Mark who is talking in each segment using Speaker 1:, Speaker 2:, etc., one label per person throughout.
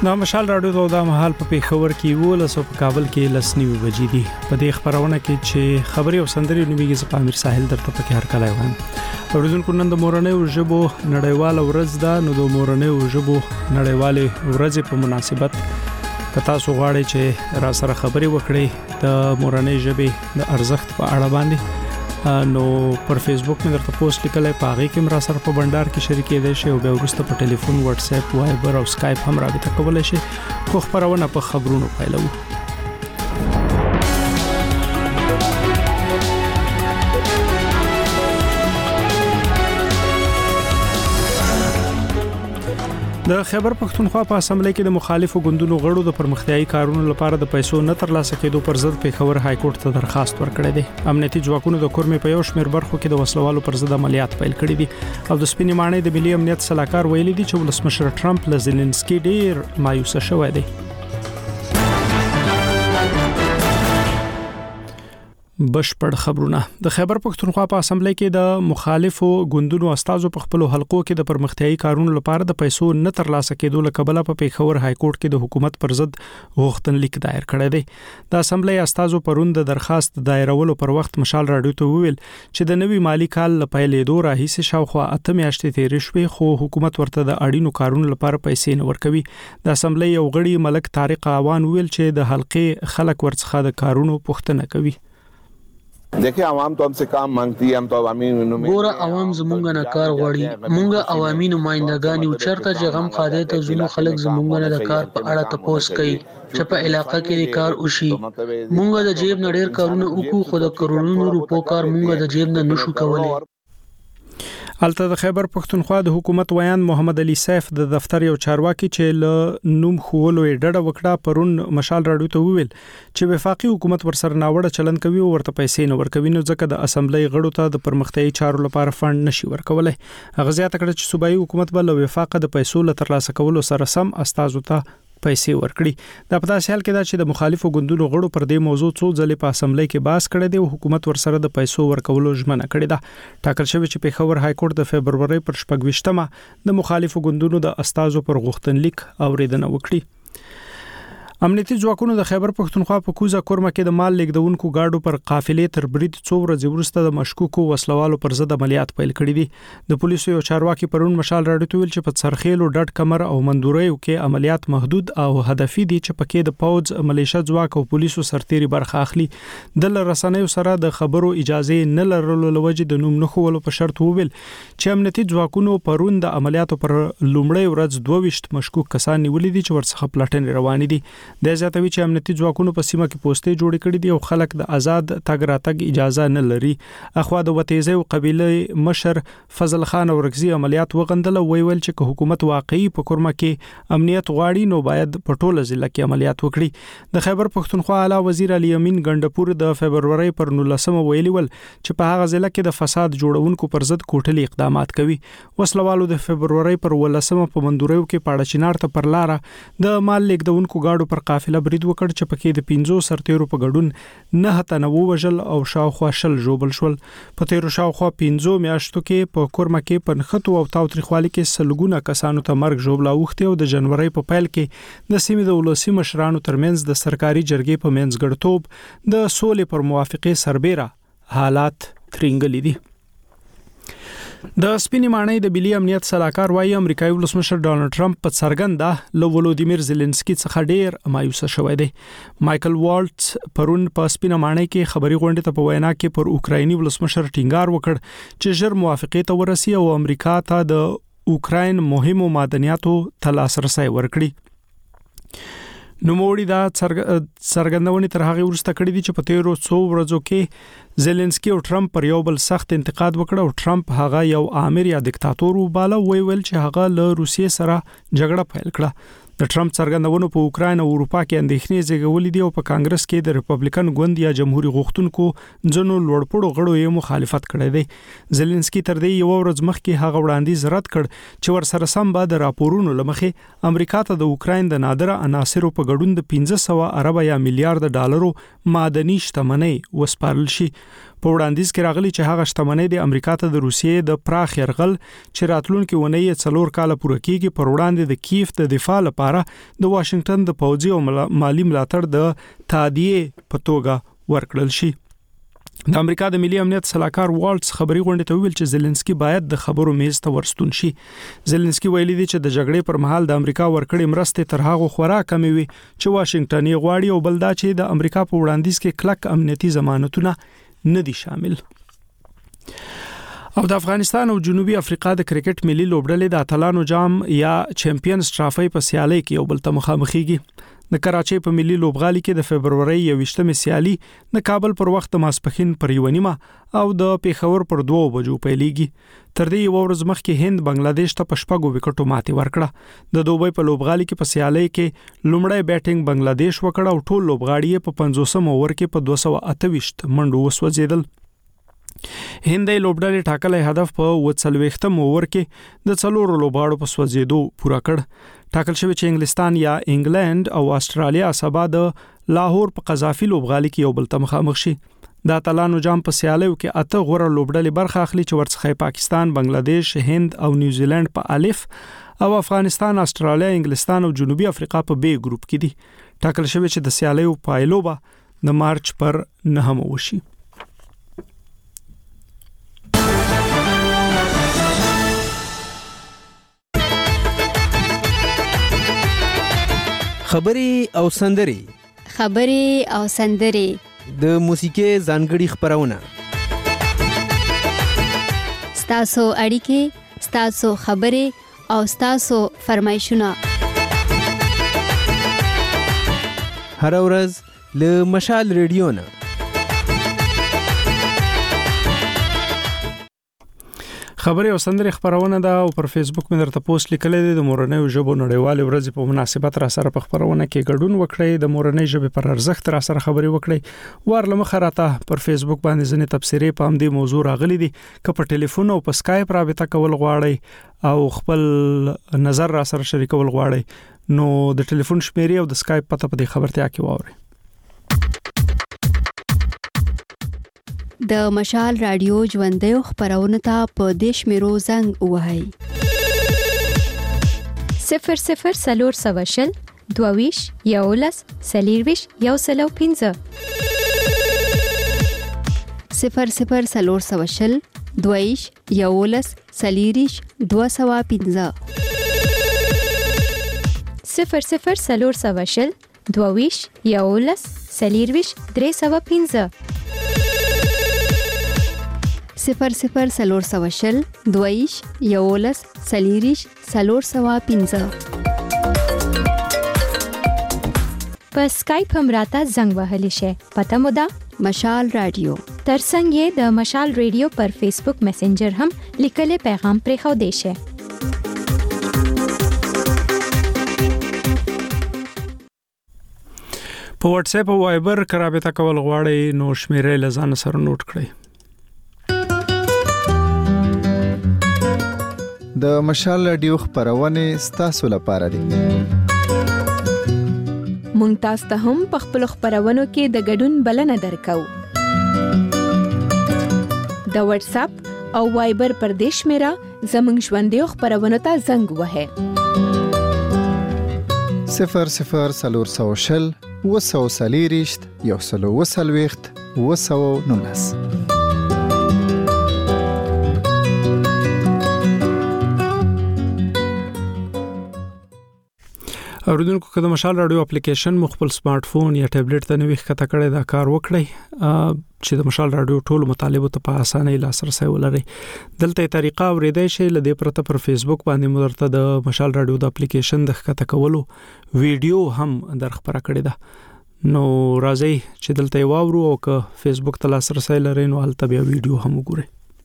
Speaker 1: د مشال راډیو د مهال په پیښور کې ولسو په کابل کې لسنیو بجې دي. په دې خبرونه کې چې خبري او سندري نوميږي په امیر ساحل درته پکې هر کله وایم. اوریدونکو نن د مورنۍ ژبو نړیواله ورځ ده، نو د مورنۍ ژبو نړیواله ورځ په مناسبت که تاسو غواړئ چې را سره خبري وکړئ د مورنۍ ژبې د ارزښت په اړه باندې، نو پر فیسبوک مې درته پوسټ لیکلای، پاغي کې مرا سره په بندر کې شریکې دي شي او به ورسته په ټلیفون، واتس اپ، وایبر او اسکایپ هم رابطه کولای شي. خو خبرونه په خبرونو پیلو. د خیبر پښتونخوا په اسمبلی کې د مخالفو ګوندونو غړو د پرمختیايي کارونو لپاره د پیسو نه ترلاسه کېدو پر ضد پیښور های کورټ ته درخواست ورکړی دی. امنیتي ځواکونو د کورمې په یو شمېر برخو کې د وسلوالو پر ضد عملیات پیل کړي دي او د سپینې ماڼۍ د ملي امنیت صلاحکار ویلي دی چې ولسمشر ټرمپ له زيلنسکي ډیر مایوس شوی دی. بشپړ خبرونه. د خیبر پښتونخوا په اسمبلی کې د مخالفو ګوندونو استازو په خپل حلقو کې د پرمختیايي کارونو لپاره د پیسو نه ترلاسه کېدو لکبله په پیښور های کورټ کې د حکومت پر ضد غوښتنلیک دایر کړی دی. د اسمبلی استازو پرون د درخواست دایرولو پر وخت مشال راډیو ته ویل چې د نوي مالی کال لپاره دوه راهیسه شاوخوا 8 میاشتې تیرې شوې، خو حکومت ورته د اړینو کارونو لپاره پیسې نه ورکوي. د اسمبلی یو غړي ملک طارق عوان ویل چې د حلقې خلک ورڅخه د کارونو پوښتنه کوي.
Speaker 2: देखिए عوام तो हमसे काम मांगती है, हम तो عوامي
Speaker 3: ګوره عوام زمونږ نه کار غواړي، مونږ عوامي نمائندګان یو، چرته چې غم خاده ته زونو خلک زمونږ نه د کار په اړه تاسو کوي چې په علاقې کې کار وشي. مونږ د جیب نه ډېر کارونه وکړو، خو د کرونو روپو کار مونږ د جیب نه نشو کولای.
Speaker 1: الته د خیبر پښتونخوا د حکومت ویان محمد علي سیف د دفتر یو چارواکي چې له نوم خولو ډډه وکړه پرون مشال راډیو ته ویل چې وفاقي حکومت ورسره ناوړه چلند کوي او ورته پیسې نه ورکوي، نو ځکه د اسمبلی غړو ته د پرمختیايي چارو لپاره فند نشي ورکولای. هغه زیاته کړه چې صوبایي حکومت به له وفاقه د پیسو له ترلاسه کولو سره سم استازو ته پیسې ورکړي. دا په داسې حال کې دا چې د مخالفو ګوندونو غړو پر دې موضوع څو ځلې په اسمبلی کې بحث کړی دی او حکومت ورسره د پیسو ورکولو ژمنه کړې ده. ټاکل شوی چې پیښور های کورټ د فبرवरी پر 28مه د مخالفو ګوندونو د استازو پر غوښتنلیک اوریدنه وکړي. امنیتي ځواکونو د خیبر پښتونخوا په کوزه کورمه کې د مال لیږدونکو گاډو پر قافلې تر برید څو ورځې وروسته د مشکوکو وسلوالو پر ضد عملیات پیل کړي دي. د پولیسو یو چارواکي پرون مشال راډیو ته ویل چې په سرخیلو ډډ کمر او مندوریو کې عملیات محدود او هدفي دي چې پکې د پوز ملیشه ځواک او پولیسو سرتيري برخه اخلي. د رسنیو سره د خبرو اجازه نه لرلو لوجه د نوم نه خولو په شرط وویل چې امنیتي ځواکونو پرون د عملیاتو پر لومړی ورځ 22 مشکوک کسان نیولې دي چې ورڅخه پلټنې روانې دي. د زیاتوي چې امنیتي ځواکونو په سیمه کې پوسټې جوړې کړې دي او خلک د آزاد تګ راتګ اجازه نه لري. اخوا د وتیزه او قبيله مشر فضل خان اورګزي عملیات وغندل او ویل چې حکومت واقعي په کورمه کې امنیت غواړي نو باید په ټوله ضلع کې عملیات وکړي. د خیبر پښتونخوا اعلی وزیر علي امین ګندپور د فبرवरी پر 19 ویلي ول چې په هغه ضلع کې د فساد جوړونکو پر ضد کوټلي اقدامات کوي. وسلوالو د فبرवरी پر 19 په مندوریو کې پاړه چینار ته پر لار د مال لیږدونکو گاډو پر قافله برید وکړ چې پکې د 15 سرتیرو په ګډون 9 تنه وژل او شاوخوا شل جوبل شول. په تیرو شاوخوا 15 میاشتو کې په کورمه کې په نخټو او تاوتریخوالي کې سلګونه کسانو ته مرګ ژوبلا اوختي او د جنوري په پیل کې د سیمې د ولسی مشرانو ترمنځ د سرکاري جرګې په منځګړتوب د سولې پر موافقه سربېره حالات ترنګلې دي. د سپینې ماڼۍ د ملي امنیت صلاحکار وايي امریکایي ولسمشر ډانلډ ټرمپ په څرګنده له ولودیمیر زيلنسکي څخه ډیر مایوس شوی دی. مایکل والټس پرون په سپینې ماڼۍ کې خبري غونډه ته په وینا کې پر اوکرایني ولسمشر ټینګار وکړ چې ژر موافقه ته ورسي او امریکا ته د اوکراین مهمو معدنیاتو ته لاسرسي ورکړي. نو موړي دا څرګندونې تر هغه وروسته کړې دي چې په تیرو څو ورځو کې زيلنسکي او ټرمپ پر یو بل سخت انتقاد وکړ او ټرمپ هغه یو آمر یا دیکتاتور وباله ویل چې هغه له روسیې سره جګړه پیل کړه. د ټرمپ څرګندونو په اوکراین او اروپا کې اندېښنې زیږولې دي او په کانګرس کې د ریپبلیکن ګوند یا جمهوریت غوښتونکو ځنو لوړپوړو غړو یې مخالفت کړی دی. زيلنسکي تر دې یو ورځ مخکې هغه وړاندیز رد کړ چې ورسره سم به د راپورونو لمخې امریکا ته د اوکراین د نادره عناصرو په ګډون د 1500 ارب یا میلیارډ ډالرو معدني شتمنۍ وسپارل شي. په وړاندیز کې راغلی چې هغه شتمنۍ د امریکا ته د روسیې د پراخ يرغل چې راتلونکي ونې 4 کال پوره کیږي پر وړاندې د کیف د دفاع لپاره د واشنگټن د پوځي او مالی ملاتړ د تادیه په توګه ورکړل شي. د امریکا د ملي امنیت صلاحکار والټس خبري غونډه ته ویل چې زيلنسکي باید د خبرو میز ته ورستون شي. زيلنسکي ویلي دی چې د جګړې پر مهال د امریکا ورکړې مرستې تر هغه خورا کمې وي چې واشنگټن یې غواړي او بل دا چې د امریکا په وړاندیز کې کلک امنیتي ضمانتونه نه دي شامل. او د افغانستان او جنوبي افریقا د کرکټ ملي لوبډلې د اتلانو جام یا چمپیونز ټرافي په سیالۍ کې یو بل ته مخامخېږي. د کراچۍ په ملي لوبغالي کې د فبرवरी 21مې سیالي د کابل پر وخت ماسپخین پر 1:30 او د پیښور پر 2 بجو پیلېږي. تر دې یو ورځ مخکې هند بنگلاديش ته په 6 وکټو ماتې ورکړه. د دوبۍ په لوبغالي کې په سیالۍ کې لومړی بیټینګ بنگلاديش وکړ او ټول لوبغاړي په 50 اوور کې په 228 منډو وسوځیدل. هندۍ لوبډلې ټاکلې هدف په 40 اوور کې د 4 لوبغاړو په سوځېدو پوره کړ. ټاکل شوی چې انګلستان یا انګلند او استرالیا سبا د لاهور په قذافي لوبغالي کې یو بل ته مخامخ شي. د اتلانو جام په سیالیو کې 8 غوړه لوبډلې برخه اخلي چې ورڅخه پاکستان، بنگلاديش، هند او نیوزیلند په الف او افغانستان، استرالیا، انګلستان او جنوبي افریقا په B ګروپ کې دي. ټاکل شوی چې د سیالیو پایلو به د مارچ پر 9 وشي.
Speaker 4: خبري او سندري د موسیقي ځانګړي خبرونه
Speaker 5: ستاسو اړیکې، ستاسو خبرې او ستاسو فرمایشونه
Speaker 4: هر ورځ له مشال ریډیو نه.
Speaker 1: خبري او سندري خبرونه ده او پر فیسبوک مې درته پوسټ لیکلې ده. د مورنۍ ژبو نړیوال ورځ په مناسبت را سره په خبرونه کې ګډون وکړئ. د مورنۍ ژبې پر ارزښت را سره خبري وکړئ. ورلمه خراته پر فیسبوک باندې ځنې تبصرې په همدې موضوع راغلي دي. که په ټلیفون او په اسکایپ رابطه کول غواړئ او خپل نظر را سره شریکول غواړئ نو د ټلیفون شمیرې او د اسکایپ پته په دې خبرتیا کې واورئ.
Speaker 5: د مشال رادیو ژوندۍ خبرونه ته په دیش میرو زنګ وهاي
Speaker 6: 00 سلور سواشل دوویش یولس سلیرویش یوسلو 15
Speaker 5: 00 سلور سواشل دوویش یولس سلیریش 215
Speaker 6: 00 سلور سواشل دوویش یولس سلیرویش 315
Speaker 5: 00 سلور سواشل دویش یولس سلیریش سلور سوا 15
Speaker 6: په اسکایپ هم راته زنګ وهلی شي. پته مو ده
Speaker 5: مشال رادیو.
Speaker 6: ترڅنګ یې د مشال ریډیو پر فیسبوک میسنجر هم لیکلي پیغام پرې خو دی شي.
Speaker 1: په واتس اپ او وایبر رابطه کول غواړئ نو شمیرې لزان سره نوٹ کړئ.
Speaker 7: د مشال رادیو خبرونه ستاسو لپاره دي.
Speaker 6: مونږ تاسو ته هم په خپل خبرونو کې د ګډون بلنه درکو. د واتس اپ او وایبر پر دیش میرا زمنګ ژوندۍ خبرونه ته زنګ وهه
Speaker 7: 00 سلور سواشل وسو سلیریشت یوسلو وسلويخت وسو نونس.
Speaker 1: اوریدونکو که د مشال رادیو اپلیکیشن مخبل سمارټ فون یا ټابلیټ ته نوې ښکته کړئ دا کار وکړئ چې د مشال رادیو ټولو مطالبو ته په اسانۍ لاسرسي ولرئ. دلته طریقه اوریدای شئ لدې پرته پر فیسبوک باندې مدرته د مشال رادیو د اپلیکیشن د ښکته کولو ویډیو هم درخبره کړی ده. نو راځي چې دلته واورو او که فیسبوک ته لاسرسي لرئ نو هلته بیا ویډیو هم وګورئ.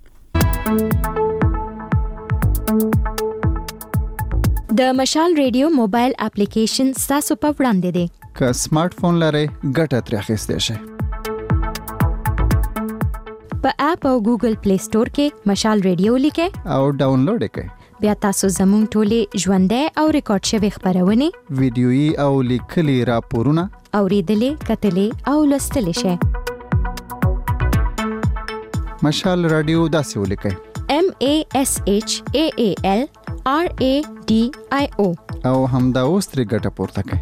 Speaker 6: د مشال ریډیو موبایل اپلیکیشن تاسو په وړاندې دی.
Speaker 7: که سمارټ فون لرئ ګټه ترې اخیستئ شئ.
Speaker 6: په اپ او ګوګل پلی سٹور کې مشال ریډیو لیکئ
Speaker 7: او ډاونلوډ کړئ.
Speaker 6: بیا تاسو زموږ ټولې ژوندۍ او ریکارډ شوی خبرونه
Speaker 7: ویډیويي او لیکلي راپورونه
Speaker 6: اوریدلې، کتلې او لوستلې شئ.
Speaker 7: مشال رادیو داسې ولیکئ
Speaker 6: MASHAALRADIO
Speaker 7: او همدا اوس ترې ګټه پورته کړئ.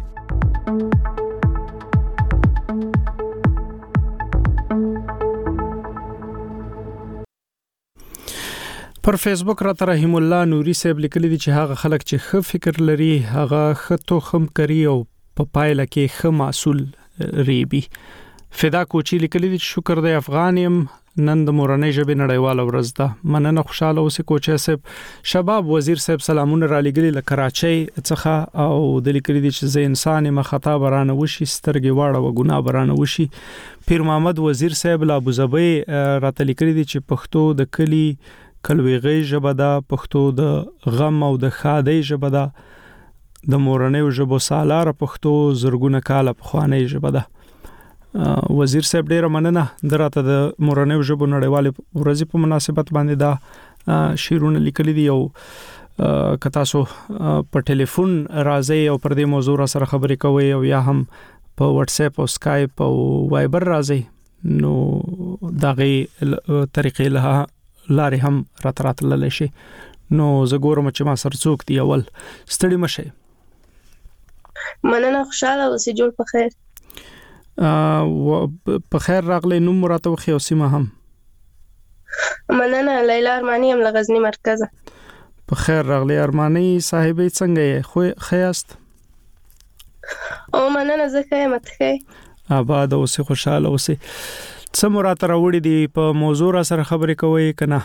Speaker 1: پر فیسبوک را رحیم الله نوري صاحب لیکلي دي چې هغه خلک چې ښه فکر لري هغه ښه توخم کوي او په پایله کې ښه محصول ریبي. فدا کوچی لیکلي دي چې شکر د افغان يم نن د مورنۍ ژبې نړیواله ورځ ده. مننه خوشاله اوسې کوچی صاحب. شباب وزیر صاحب سلامونه را لګلي له کراچۍ څخه او د لیکلي دي چې زه انسان یم خطا برانه وشي سترګې واړه و ګناه برانه وشي. پیر محمد وزیر صاحب له ابوظبي راته لیکلي دي چې پښتو د کلی کلویغي ژبه ده، پښتو د غم او د ښادۍ ژبه ده، د مورنۍ ژبو سالاره پښتو زرګونه کاله پخوانۍ ژبه ده. وزیر صاحب ډیره مننه دراته د مورنۍ ژبو نړیواله ورځ په مناسبت باندې دا شیرونه لیکلي دي او که تاسو په ټلیفون راځي او پر دې موضوع سره خبرې کوئ او یا هم په واتس اپ او سکایپ او وایبر راځي نو دغه طریقې له لارې هم راتللی شي. نو زه ګورم چې ما سره څوک دی اول. ستړي مشه.
Speaker 8: مننه خوشاله اوسې جوړ په خیر.
Speaker 1: په خیر راغلی. نوم راته وخی او سیمه هم.
Speaker 8: مننه لیلا ارمانی هم لغزنی مرکزه.
Speaker 1: په خیر راغلی ارمانی صاحبې څنګه یې؟ خو خیاست؟
Speaker 8: او مننه زه ښه یم ته ښه؟
Speaker 1: آباد اوسې خوشاله اوسې. څه مراد راوړي دي په موضوع سره خبرې کوي کنه؟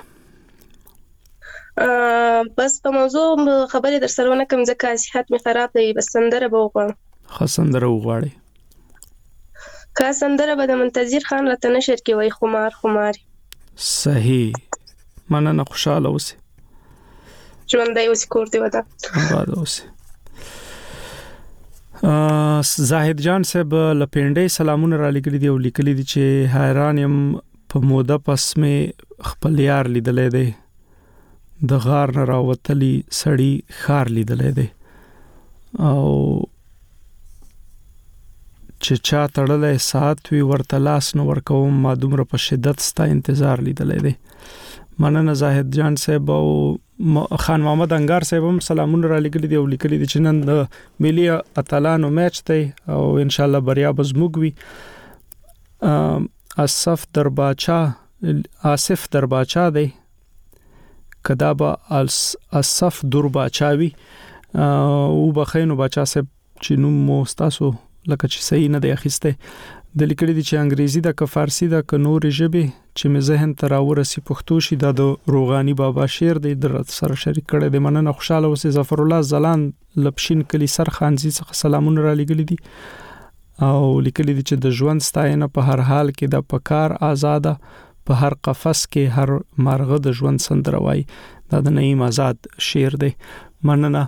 Speaker 8: بس په موضوع خبرې در سره ونه کوم ځکه صحت می خراب دی. بس سندره به وغواړم.
Speaker 1: سندره وغواړي؟
Speaker 8: که سندره به د منتظر خان راته نشر کې وای خمار خمار.
Speaker 1: صحیح. مننه خوشاله اوسې.
Speaker 8: ژوندۍ اوسې کور دی ودا.
Speaker 1: آباد اوسې. زاهد جان صاحب لپینډې سلامونه را لګلي دي او لیکلي دي چې حیران يم په موده پس مې خپل یار لیدلې دی د غار نه راوتلی سړی خار لیدلې دی او چې چا تړلې سات وی ورته لاس نو ورکوم ما دومره په شدت ستا انتظار لیدلې دی. مننه زاهد جان صاحب او خان محمد انګار صاحب هم سلامونه را لګلي دي او لیکلي دي چې نن د ملي اتلانو میچ دی او ان شاء الله بریا به زموږ وي. آصف درباچا دی کدا به آصف درباچاوي او بخینو بچا صاحب چې نوم مو تاسو لکه چې صحیح نه دی اخیسته. د لیکلي دي چې انګریزي د کفارسی د کنور ژبه چې مې ذهن ته راورسي پښتو شي د روغانی بابا شعر دی در سره شریک کړي د مننه خوشاله اوسې. ظفر الله زلان لپشین کلی سرخانزي څخه سلامونه را لګلي دي او لیکلي دي چې د ژوند ستاینه په هر حال کې د پکار آزاده په هر قفس کې هر مرغه د ژوند سندره وای. دا د نعیم آزاد شعر دی. مننه.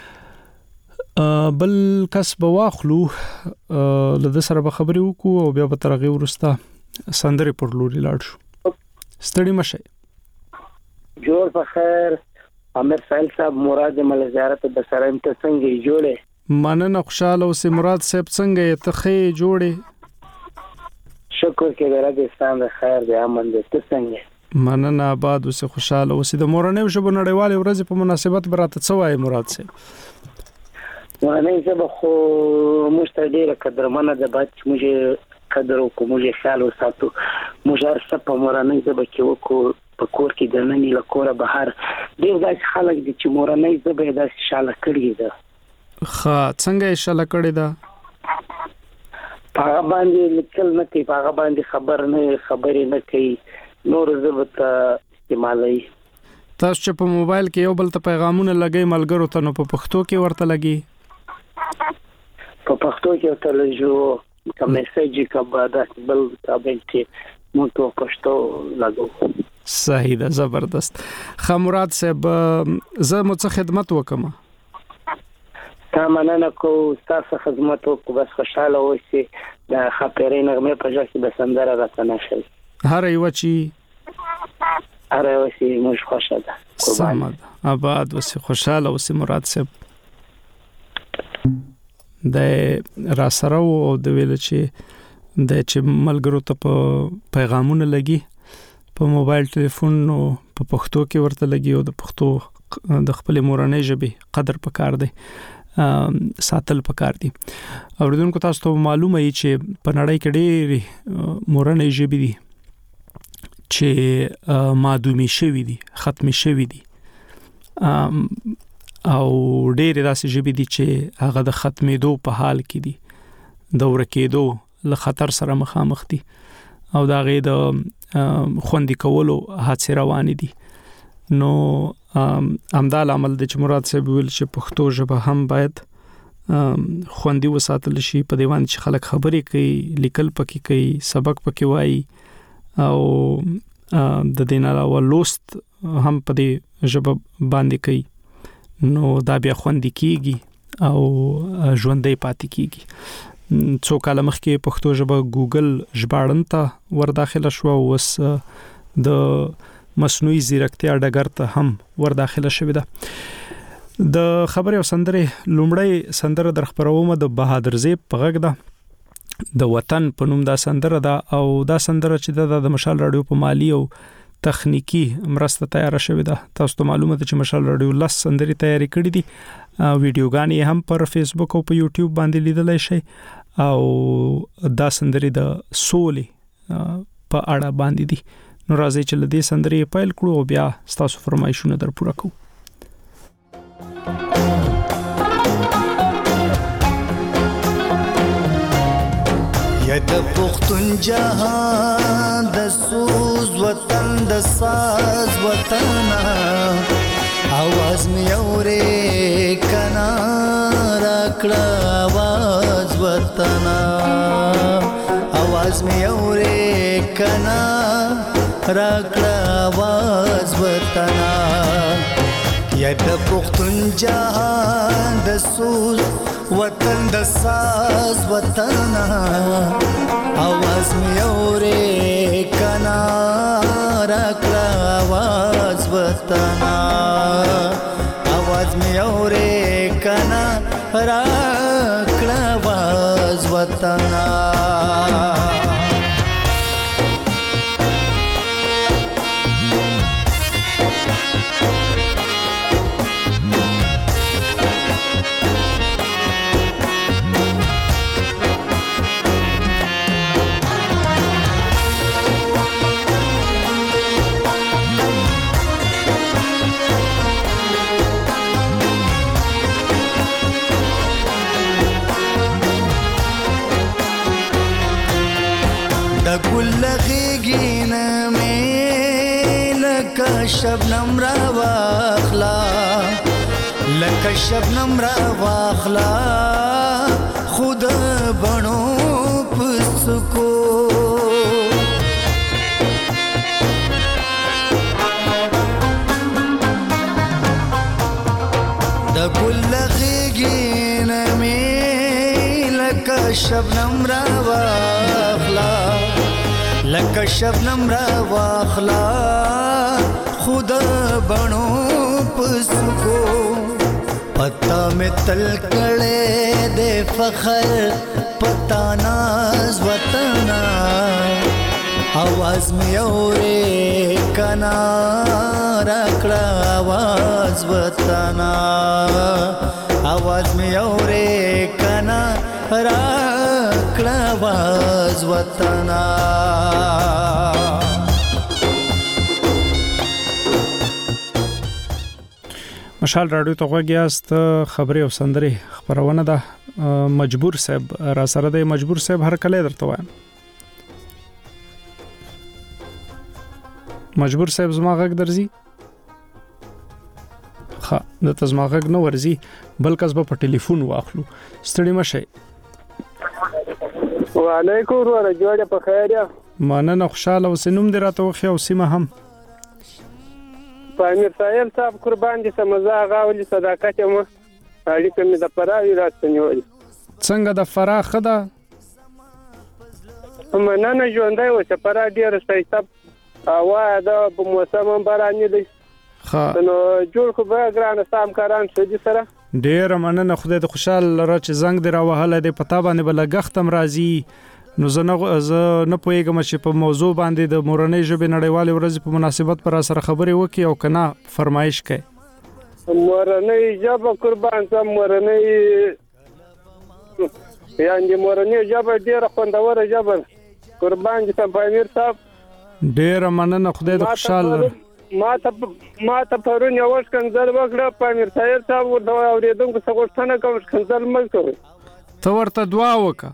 Speaker 1: بل کس به واخلو له سره به خبرې وکړو او بیا به ترغه ورسته سندره پر لوري لاړ شو. ستړي مشه.
Speaker 9: جوړ په خیر. امیر فایل صاحب مراد مل زیارت د سره ته څنګه جوړه؟
Speaker 1: مننه خوشاله اوسې مراد صاحب څنګه ته خې جوړه؟
Speaker 9: شکر کې درته ستاسو د خیر د امن د څنګه.
Speaker 1: مننه آباد اوسې خوشاله اوسې. د مورنۍ ژبو نړیواله ورځ په مناسبت براته څه وایي مراد صاحب؟
Speaker 9: مورنۍ ژبه خو موږ ته ډیره قدرمنه ده باید چې موږ قدر وکړو موږ خیال وساتو. موږ هر څه په مورنۍ ژبه کې وکړو په کور کې د نننی له کوره بهر ډیر داسې خلک دي چې مورنۍ ژبه یې داسې شاله کړې ده.
Speaker 1: ښه څنګه یې شاله کړې ده؟
Speaker 9: په هغه باندې لیکل نه کوي په هغه باندې خبرې نه کوي نور ژبه ته استعمالوي.
Speaker 1: تاسو چې په موبایل کې یو بل ته پیغامونه لګي ملګرو ته نو په پښتو کې ورته لګي؟
Speaker 9: په پښتو کې ورته لږو کوم میسج کبا د بل تابل کې مو ته پښتو لګو.
Speaker 1: صحیح ده زبردست. خمرات صاحب زه مو څه خدمت وکم؟
Speaker 9: تا مننه کو تاسو خدمت وکړو بس خوشاله اوسئ. د خاطرې نغمه په ځای کې د سندره راځنه شي.
Speaker 1: هر یو چی
Speaker 9: اره اوسې موږ خوشاله
Speaker 1: سمد آباد اوسې خوشاله اوسې مراد صاحب. د را سره او د ویل چې ملګرو ته په پیغامونه لګي په موبایل ټلیفون نو په پښتو کې ورته لګي او د پښتو د خپل مورنۍ ژبې قدر پکار دی ساتل پکار دي. اوریدونکو تاسو ته معلومه ای چې په نړۍ کې ډېری مورنۍ ژبې دي چې معدومي شوي دي، ختمي شوي دي، او ډېر داسې ژبې دي چې هغه د ختمېدو په حال کې دي، د ورکېدو له خطر سره مخامخ دي او دا غي د خوندي کولو هڅې روانې دي. نو همدا عمل د چې مراد صاحب ویل چې پښتو ژبه هم باید خوندي وساتل شي، په دیوان چې خلک خبرې کوي، لیکل پکې کوي، سبق پکې وایي او د دین علاوه لوست هم په دې ژبه باندې کوي، نو دا بیا خوندي کیږي او ژوندۍ پاتې کیږي. څو کال مخکې پښتو ژبه ګوګل ژباړن ته ور داخله شو او اوس د مصنوعي ځیرکتیا ډګر ته هم ور داخله شوې ده. د خبرې او سندرې لومړی سندره در خبرومه د بهادر زیب په غږ ده، د وطن په نوم دا سندره ده او دا سندره چې د مشال رادیو په مالی او تخنیکی مرسته تیار شوې ده. تاسو ته معلومه ده چې مشال رادیو 10 سندرې تیاری کړې دي، ویډیوګانې هم پر فیسبوک او په یوټیوب باندې لیدلای شئ او دا سندرې د سولې په اړه باندې دي. نو راځي چې لدې سندرې پیل کړو او بیا تاسو فرمایشونه در پوره کوو.
Speaker 10: یا د پښتون جهان د سوز وطن د ساز وطن आवाज می اورې کنا راکړه आवाज وطن आवाज می اورې کنا راکړه आवाज وطن یا د پښتون جهان د سوز وطن د ساز وطن आवाज می اورې کنا راکړه आवाज وطن आवाज می اورې کنا راکړه आवाज وطن. ګل غیږینه مې لکه شبنم را واخلا، لکه شبنم را واخلا خود بڼو پسکو د ګل غیږینه مې لکه شبنم را واخلا، لکه شبنم را واخلا خود بڼو پسکو پتا میں تل کړه د فخر پتا ناز وطن आवाज می اورې کنا راکړه आवाज وطن आवाज می اورې کنا راکړه आवाज وطن.
Speaker 1: مشال رادیو ته غوږیاست، خبري او سندرې خبرونه ده. مجبور صاحب را سره دی. مجبور صاحب هر کله درته وایم. مجبور صاحب زما غږ درځي؟ ها د تزما غږ نو ورځي، بلکې زما په ټلیفون واخلو. ستړي مشه.
Speaker 11: وعلیکم ورحمت جوړه په خیر یا
Speaker 1: مننه، خوشاله اوسې. نوم دې راته وخی او سیمه هم؟
Speaker 11: امیر صاحب صاحب قربان دي سمزا غاولي صداقت مو اړیکه مې د پراوی راځنیول.
Speaker 1: څنګه د فرا خدا
Speaker 11: مننه ژوندای و چې پرا ډیر سایت اوا دا په موسم بارانې دي.
Speaker 1: ها
Speaker 11: نو جوړ خو به ګران سام کاران شدي سره
Speaker 1: ډیر مننه. خدای د خوشاله را چې زنګ دی را وهله د پتا باندې بل غختم راځي نو زه نه پوهیږم چې په موضوع باندې د مورنۍ ژبې نړیوالې ورځې په مناسبت پر سره خبرې وکړي او کنه فرمایش کوي.
Speaker 11: مورنۍ ژبه قربان سم مورنۍ یعنی مورنۍ ژبه ډیره خوندوره ژبه قربان دي امیر صاحب.
Speaker 1: ډیره مننه خدای دې خوشاله.
Speaker 11: ما ته پرون یو ښکنځل وکړه په امیر صاحب ورته اورېدونکو څه غوښتنه کوم ښکنځل مه کوئ.
Speaker 1: ته ورته دعا وکړه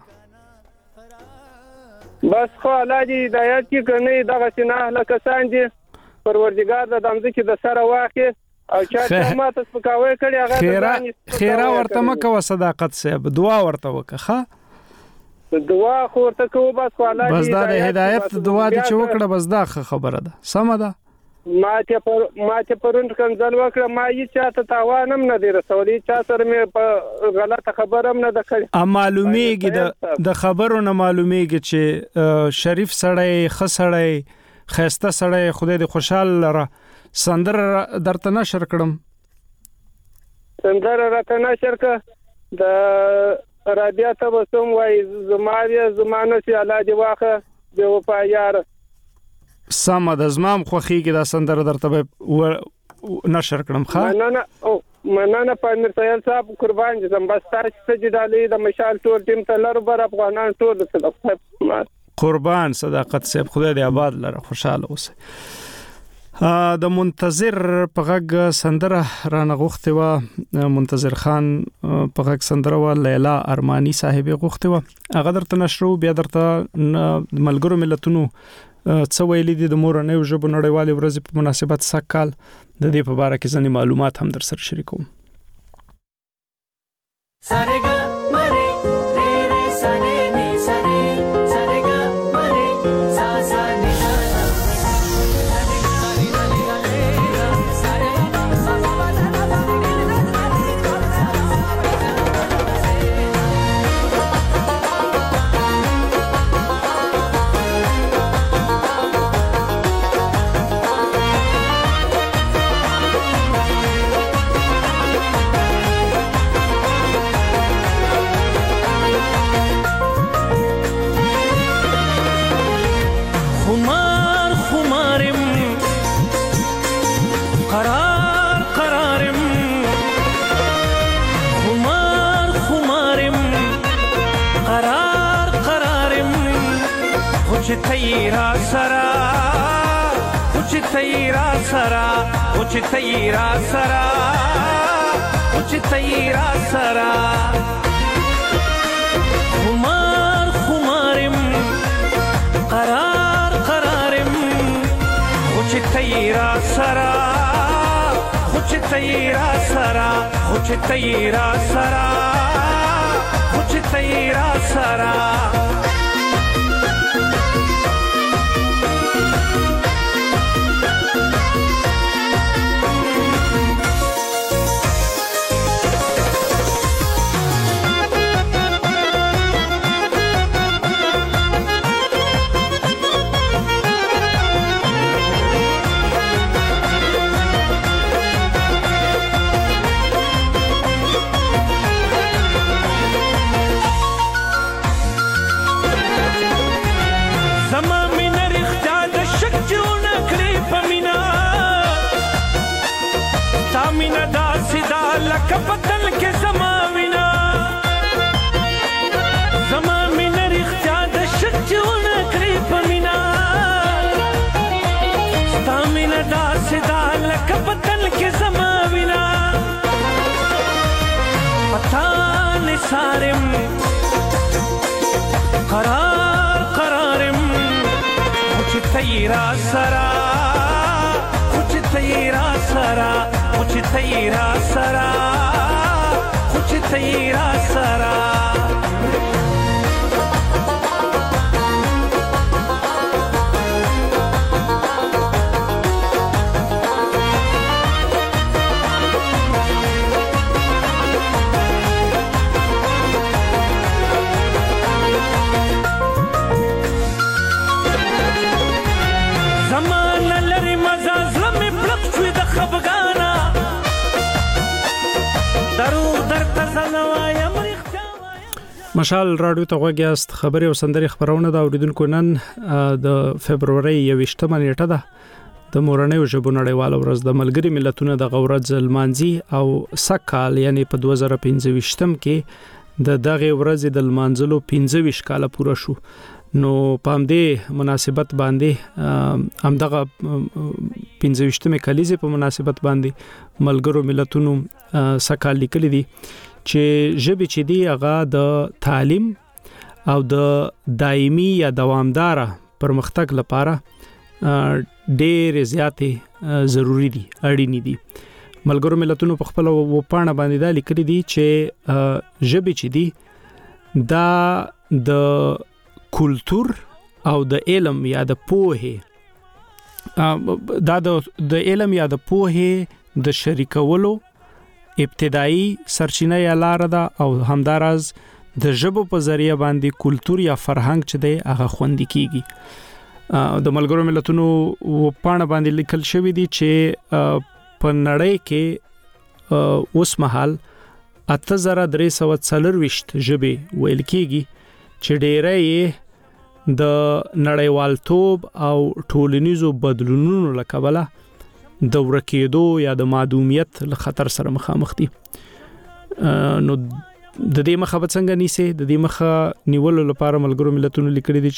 Speaker 11: بس خو الله دې هدایت کړي که نه دغسې نااهله کسان دي پروردګار د ځمکې د سره واخلي او چا چې ماته سپکاوی کړي هغه
Speaker 1: خیره ورته مه کوه صداقت صاحب دعا ورته وکړه ښه
Speaker 11: دعا خو ورته کوو بس خو الله
Speaker 1: بس دا د هدایت دعا دې چې وکړه بس دا ښه خبره ده سمه ده.
Speaker 11: ما چې پرون ښکنځل وکړه ما هېڅ چا ته تاوان هم نه دی رسولی چا سره مې په غلطه خبره هم نه ده کړې.
Speaker 1: معلومیږي د خبرو نه معلومیږي چې شریف سړی ښه سړی ښایسته سړی خدای دې خوشحاله لره. سندره درته نشر کړم
Speaker 11: سندره راته نشر کړه د رابعه تبسم وایي زما نه چې الله دې واخه بې وفا یاره.
Speaker 1: سمه ده زما هم خوښېږي دا سندره درته به نشر کړم ښه
Speaker 11: مننه په امیر صاحب قربان دي بس تاسو ته جدالي د مشال ټول ټیم ته لر بر افغانان ټول
Speaker 1: قربان صداقت صاحب خدای دې آباد لره خوشاله اوسه. د منتظر په غږ سندره رانه غوښتې وه منتظر خان په غږ سندره وه لیلا ارمانی صاحبې غوښتې وه هغه درته نشرو بیا درته ملګرو ملتونو څه ویلي دي د مورنۍ ژبو نړیوالې ورځې په مناسبت سږ کال د دې په باره کې ځینې معلومات هم در سره شریکوم. مشال رادیو ته غوږیاست. خبري او سندري خبرونه دا اوریدونکو نن د فبرवरी 28 نیټه ده د مورنۍ ژبو نړیواله ورځ د ملګری ملتونو د غورځ لمانځي او سکهال یعنی په 2025 کې د دغه ورځ د لمانځلو 25 کال پوره شو. نو په دې مناسبت باندې همدغه 25مه کلیزه په مناسبت باندې ملګرو ملتونو سکهال لیکلي دي چې ژبه چې دی هغه د تعلیم او د دایمي یا دوامدار پرمختګ لپاره ډېر زیاتې ضروری دي، اړین دي. ملګرو ملتونو په خپل وپاڼه باندې دا لیکلي دي چې ژبه چې دی دا د کلچر او د علم یا د پوهه دا د علم یا د پوهه د شریکولو ابتدایي سرچینه یا لار ده او همدارز د ژبو په ذریعہ باندې کلچر یا فرهنګ چې دی هغه خوندي کیږي. د ملګرو ملتونو وپاڼه باندې لیکل شوی دی چې په نړۍ کې اوس مهال 8340 ژبې ویل کیږي چې ډېرې د نړیوالتوب او ټولنیزو بدلونونو لکبله د ورکېدو یا د معدومیت له خطر سره مخامخ دي. نو د دې مخه به څنګه نیسي؟ د دې مخه نیولو لپاره ملګرو ملتونو لیکلي دي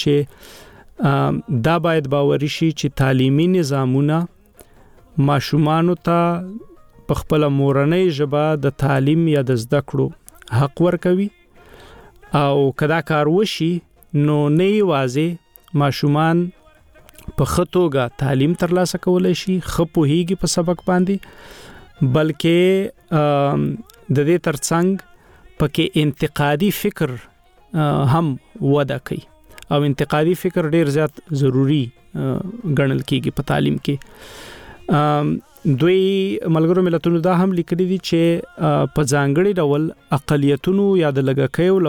Speaker 1: چې دا باید باوري شي چې تعلیمي نظامونه ماشومانو ته په خپل مورنۍ ژبه د تعلیم یا د زده کړو حق ورکوي او کدا کار وشي نو نه یوازې ماشومان په خطوګه تعلیم ترلاسه کولای شي، خپوهیږي په سبق باندې، بلکې د دې ترڅنګ پکې انتقادي فکر هم وده کوي او انتقادي فکر ډیر زیات ضروری ګڼل کیږي په تعلیم کې. دوی ملګرو ملتونو دا هم لیکلي دي چې په ځانګړي ډول اقلیتونو یا د لږکیو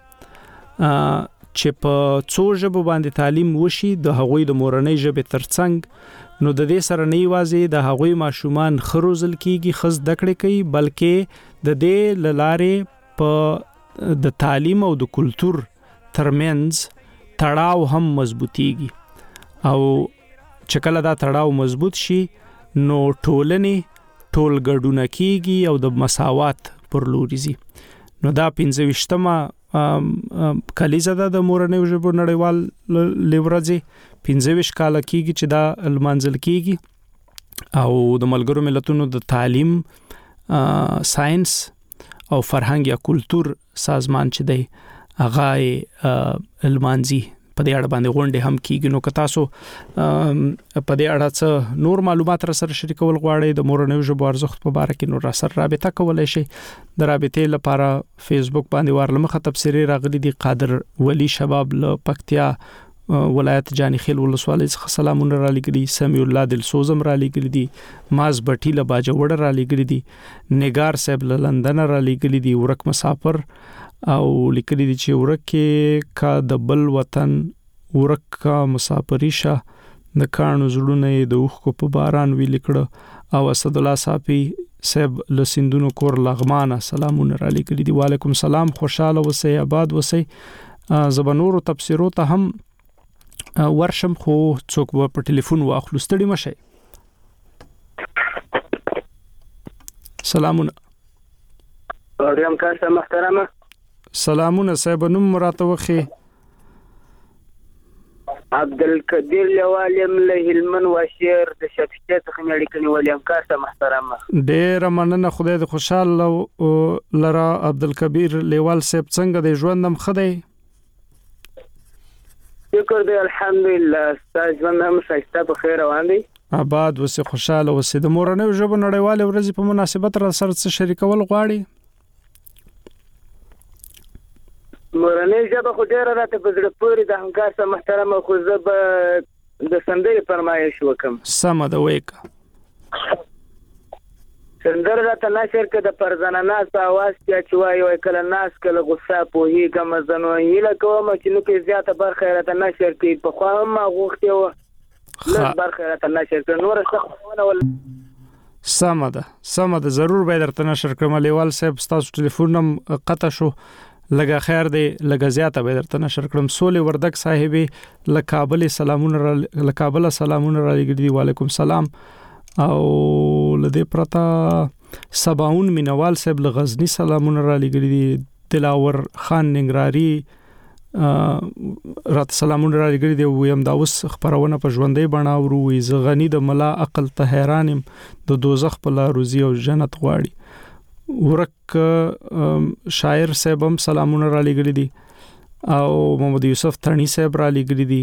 Speaker 1: لپاره چې په څو ژبو باندې تعلیم وشي د هغوی د مورنۍ ژبې ترڅنګ نو د دې سره نه یوازې د هغوی ماشومان خروزل کیږي، خز دکړې کوي، بلکې د دې لارې په د تعلیم او د کلچر ترمنځ تړاو هم مضبوطیږي او چې کله دا تړاو مضبوط شي نو ټولنې ټول ګډونه کیږي او د مساوات پر لوري ځي. نو دا 25مه کلیزه ده د مورنۍ ژبو نړیوال ورځ 25 کال کېږي چې دا لمانځل کېږي او د ملګرو ملتونو د تعلیم، ساينس او فرهنګ یا کلچر سازمان چې دی هغه لمانځي په دې اړه باندې غونډه هم کیږي. نو که تاسو په دې اړه څه نور معلومات را سره شریکول غواړئ د مورنۍ ژبو ارزښت په اړه کې نو را سره رابطه کولای شئ. د رابطې لپاره فیسبوک باندې ورلمخه تبصری راغلي دي. قادر ولی شباب له پکتیا ولایت جانیخیل ولسوالۍ څخه سلامونه را لګري، سمیع الله دلسوزم را لګري دي، ماز بټی له باجوړ را لګري دي، نگار صاحب له لندن را لګري دي، ورک مسافر او لیکلي دي چې ورکه کا د بل وطن ورکه مسافریشه د کانو زړونه د اوخ په باران وی لیکړه او اسد الله صافي صاحب له سندونو کور لغمانه سلامونه را لیکلي دي. وعلیکم السلام، خوشاله وسئ، آباد وسئ. زبنور تفسیرو ته هم ورشم خو څوک په ټلیفون واخلو، ستړي مشئ. سلامونه.
Speaker 9: اوریم کاسه محترمه.
Speaker 1: سلامونه صاحب، نوم مراتوخي.
Speaker 9: عبدالقدیر لوالم له هلمن واشیر د شفقت څخه مړکنی ولیم کاسه محترمه.
Speaker 1: ډیر مننه، خدای دې خوشاله لرا. عبدالکبیر لیوال صاحب څنګه د ژوندم خدای؟
Speaker 9: شکر دی الحمدلله، ستاسو ژوند هم ښایسته په خیر روان دی.
Speaker 1: آباد وسه، خوشاله وسه. د مورنۍ ژبو نړیواله ورځ په مناسبت را سره څه شریکول غواړي؟
Speaker 9: مورنۍ ژبه خو ډیره راته په زړه پورې ده همکار محترمه، خو زه به د سندرې فرمایش وکم.
Speaker 1: سمه ده ویکه.
Speaker 9: سندره راته نشر که د پرزنه ناس آواز کې چې وایي کله ناس کله غصه پوهېږم زنو هیله کوم چې نو کې زیاته برخه راته نشر کړي. پخوا هم ما غوښتې وه لږ برخه راته نشر کړي، نوره څه ول.
Speaker 1: سمه ده ضرور به درته نشر کړم. لیوال صاحب ستاسو ټلیفون هم قطع شو، لګه خیر دی لګه زیاته به درته نشر کړم. سولې وردک صاحب له کابل سلامونه را لګړي. وعلیکم سلام. او لدې پرتا سباون مینوال صاحب له غزنی سلامونه را لګړي. دلاور خان ننګراری رات سلامونه را لګړي دی. ویم دا اوس خبرونه په ژوندۍ بڼه اورو. وی ز غنی د ملا عقل ته حیرانم د دوزخ په لار روزي او جنت غواړي. ورک شاعر صاحب هم سلامونه را لګړي دي او محمد یوسف ترنی صاحب را لګړي دي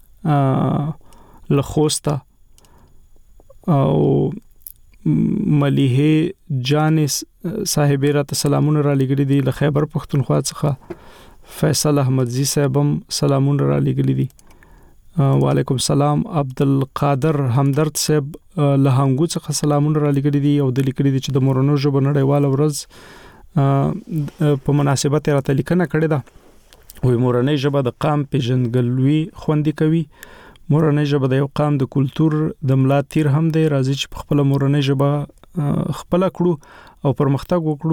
Speaker 1: لخوستا او ملیحه جان صاحب را سلامونه را لګړي دي. له خیبر پښتونخوا څخه فیصل احمدزی صاحب هم سلامونه را لګړي دي. وعلیکم سلام. عبدالقادر همدرد صاحب له هنګو څخه سلامونه را لګړي دي او د لیکلي دي چې د مورنو ژبه نړیواله ورځ په مناسبت راته لیکنه کړې ده. وی مورنۍ ژبه د قام پیژندګلوي خوندي کوي. مورنۍ ژبه د یو قام د کلچر د ملا تیر هم دی. راځي چې خپل مورنۍ ژبه خپل کړو او پرمختګ وکړو.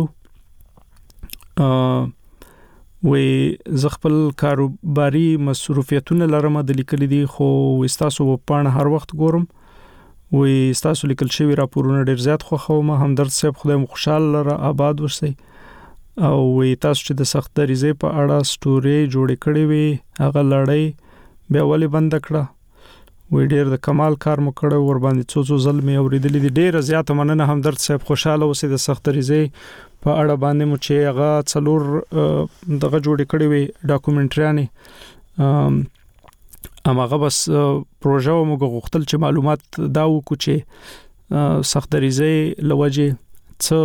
Speaker 1: وی ز خپل کاروباري مصروفیتونه لرم د لیکلي دي خو وستاسو په پاڼه هر وخت ګورم. وی ستاسو لیکل شوی راپورونه ډیر زیات خوښوم. همدرد صاحب خدای مو خوشاله لره آباد وشي. او وی تاسو چې د سخت دریزې په اړه سټوري جوړې کړې وي هغه لړۍ بیا ولې بند کړه. وی ډیر د کمال کار مو کړو ور باندې څو ځل مې اوریدلې دي. ډیر زیات مننه همدرد صاحب. خوشاله اوسئ. د سخت دریزې په اړه باندې مو چې هغه څلور دغه جوړې کړې وي ډاکومنټریانې اماغه بس پروژه موږ غوښتل چې معلومات دا وکړو چې سخت دریزې لوجه څه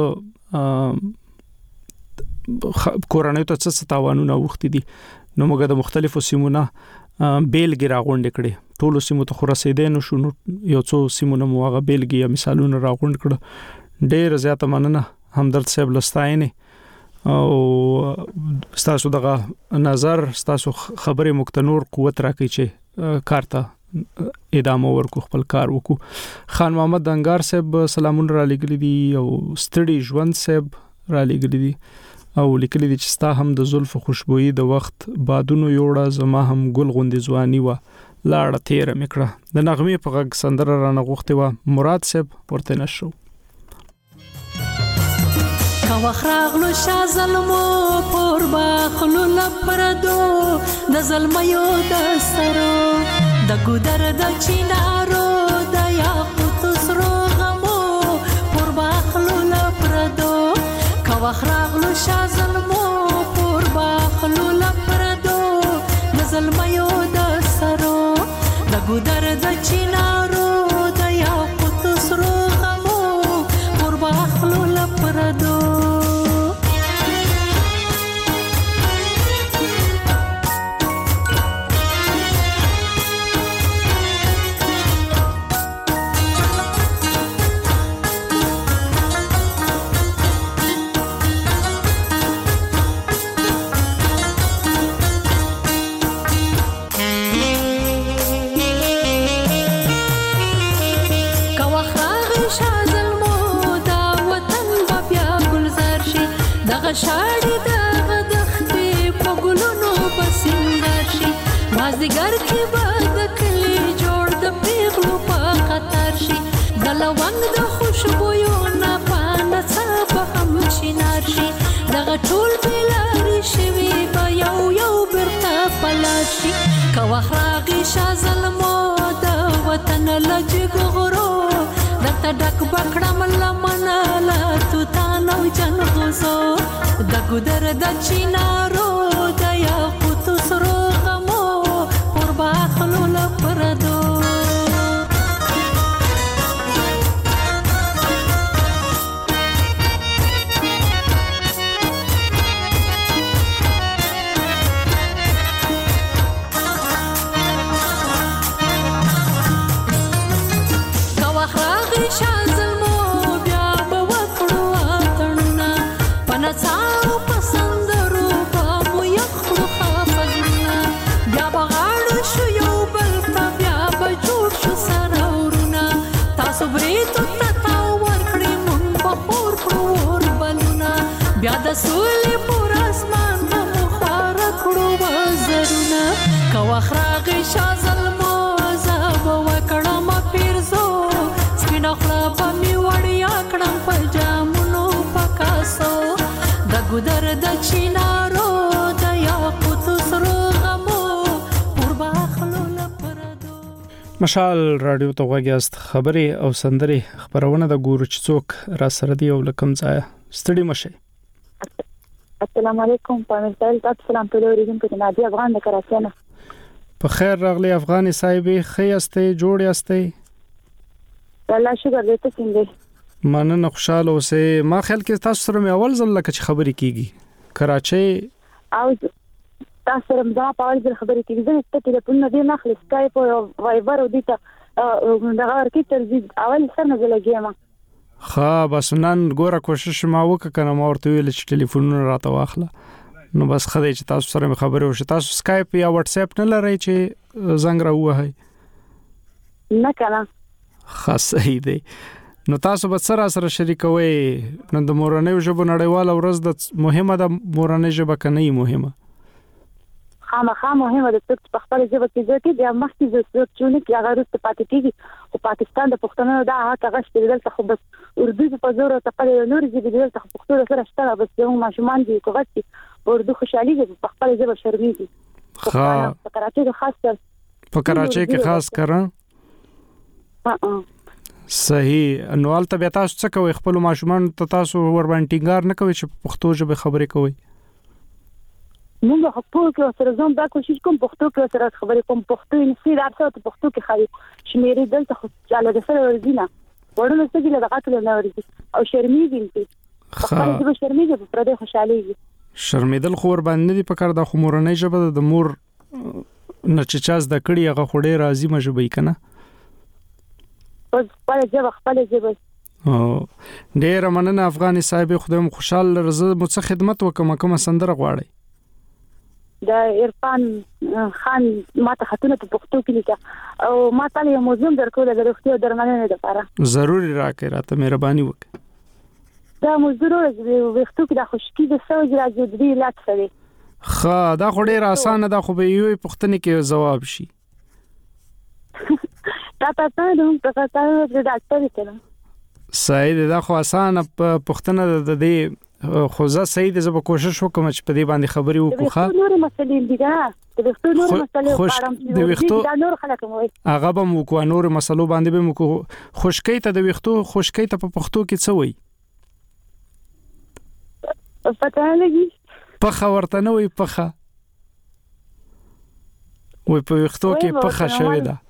Speaker 1: کورانه ته څه تاوانونه وختي دي. نو موږ د مختلفو سیمونو بیلګې راغونډې کړې. ټولو سیمو ته خراسېدې نو شو یو څو سیمونو مو هغه بیلګې یا مثالونه راغونډ کړه. ډېر زیاته مننه همدرد صاحب لستاینه او ستاسو دغه نظر ستاسو خبرې مختنور قوت راکړي چې کارته ادامه ورکو خپل کار وکړو. خان محمد انګار صاحب سلامونه را لګلي دي او ستړي ژوند صاحب را لګلي دي او لیکلي دي چې ستا هم د زلف خوشبوئی د وخت بادونو یوړه زما هم ګل غوندې ځواني وا لاړه تیر میکړه. د نغمې په غږ سندره را نغوښته و مراد صاحب ورته نشو.
Speaker 12: کا وخراغلو شا ظلمو پور باخلو لپردو د ظلميو د سرو د ګودر د چینارو د یاقوت سرو غمو پور باخلو لپردو کا وخراغلو شا ظلمو پور باخلو لپردو د ظلميو د سرو د ګودر د چینارو د یاقوت سرو غمو پور باخلو لپردو شاړي دغه دختې په ګلونو بسنګر شي مازدیګر کې به د کلي جوړ د پیغلو په خطر شي د لونګ د خوشبویو نه پانه څه هم شینار شي دغه ټول بلاري شوي به یو یو برته پلار شي که وخت راغی شا ظلمو د وطن لجګ غرو درته ډک بکړم لمنه له توتان او جنغوزو د ګودر د چینارو د یاقوت سرو غمو پر باخلو لپردو بیا د سولې پر اسمان
Speaker 1: مشال رادیو ته وګیاست خبري او سندري خبرونه د ګورو چې څوک را سره دی او لکم ځای ستړي مشه.
Speaker 13: السلام علیکم پامستل تاسو سلام په اوریدونکو ته نادي افغان د کراچۍ نه.
Speaker 1: په خیر راغلی افغاني صاحب خیاسته جوړ یاسته.
Speaker 13: الله شکر دې ته څنګه
Speaker 1: مننه خوشاله اوسه. ما خیال کې تاسو سره مې اول ځل لکه خبري کیږي کراچۍ
Speaker 13: او تاسو سره مزه په اول ځل خبرې کیږي زه ته ټلیفون نه دی ناخلی سکایپ او وایبر او دیتا دا ورکی تر دې اول سره نه لګیم.
Speaker 1: ها بس نن ګوره کوشش ما وکړه کنه ما ورته ویل چې ټلیفون راته واخله نو بس خدای چې تاسو سره خبرې وشي. تاسو سکایپ یا واتس اپ نه لرئ چې زنګ راوهی
Speaker 13: نه کنه؟
Speaker 1: خاص صحیح دی. نو تاسو به سره شریکوي نن د مورنۍ ژبه نړیواله ورځ د مهمه د مورنۍ ژبه کني مهمه
Speaker 13: خامخا مهمه ده چې په خپل ژبه کې ځکه د مخکې د چونه کې هغه رسته پاتې کیږي او پاکستان د پښتنو دا هغه غشت دلته خو بس اردو په زور او په نور ژبه دلته پښتو سره شته بس یو ماشومان دي کوغتي اردو خوشالي دي په خپل ژبه شرمېږي. په کراچۍ کې خاص کر
Speaker 1: په کراچۍ کې خاص کړه صحیح. نو البته بیا تاسو څه کوي خپل ماشومان ته تاسو ور باندې ټینګار نه کوي چې پښتو ژبه خبرې کوي؟
Speaker 13: موږ خپل کې سره زوم دا کوشش کوم پښتو کې سره خبرې کوم پښتو انسي راځه ته پښتو کې خالي شمیرې دلته خو چاله د سره ورزینه ورونه څه دي لږه قتل نه ورزي او شرمېږي چې خپل ژبه شرمېږي په پردي خوشاليږي.
Speaker 1: شرمېدل خو ور باندې دي په کار د خمورنۍ ژبه د مور نچچاز د کړي هغه خړې راځي مجبې کنه
Speaker 13: بس خپل ژبه
Speaker 1: ډېر مننه افغاني صاحب خدای مو خوشاله رزه مو څه خدمت وکم کوم سندره غواړي؟
Speaker 13: د عرفان خان ماته خاتونه په پښتو کې لیکه او ما ته یو موضوع درکول د روغتیا درملنې لپاره ضروري
Speaker 1: راکې راته مهرباني وکړه.
Speaker 13: دا موضوع وختو کې د خشکی د سوج راځي د دې علاج سره
Speaker 1: خا دا خو ډیر اسانه ده خو به یو پښتنې کې جواب شي.
Speaker 13: دا تاسو د ډاکټر ته
Speaker 1: صحیح دا خو اسانه پښتنه د دې خو زه صحیح ده زه به کوشش وکم چې په دې باندې خبرې وکړو.
Speaker 13: خو نور مسلې دي دا د وختو نور مسلې
Speaker 1: د وختو
Speaker 13: دا نور خلک مو
Speaker 1: هغه به مو کو نور مسلو باندې به مو کو خشکی ته د وختو خشکی ته په پښتو کې څه وایي؟
Speaker 13: پته نه لګي
Speaker 1: پخه ورته نه وایي پخه وای په وختو کې پخه شوې ده.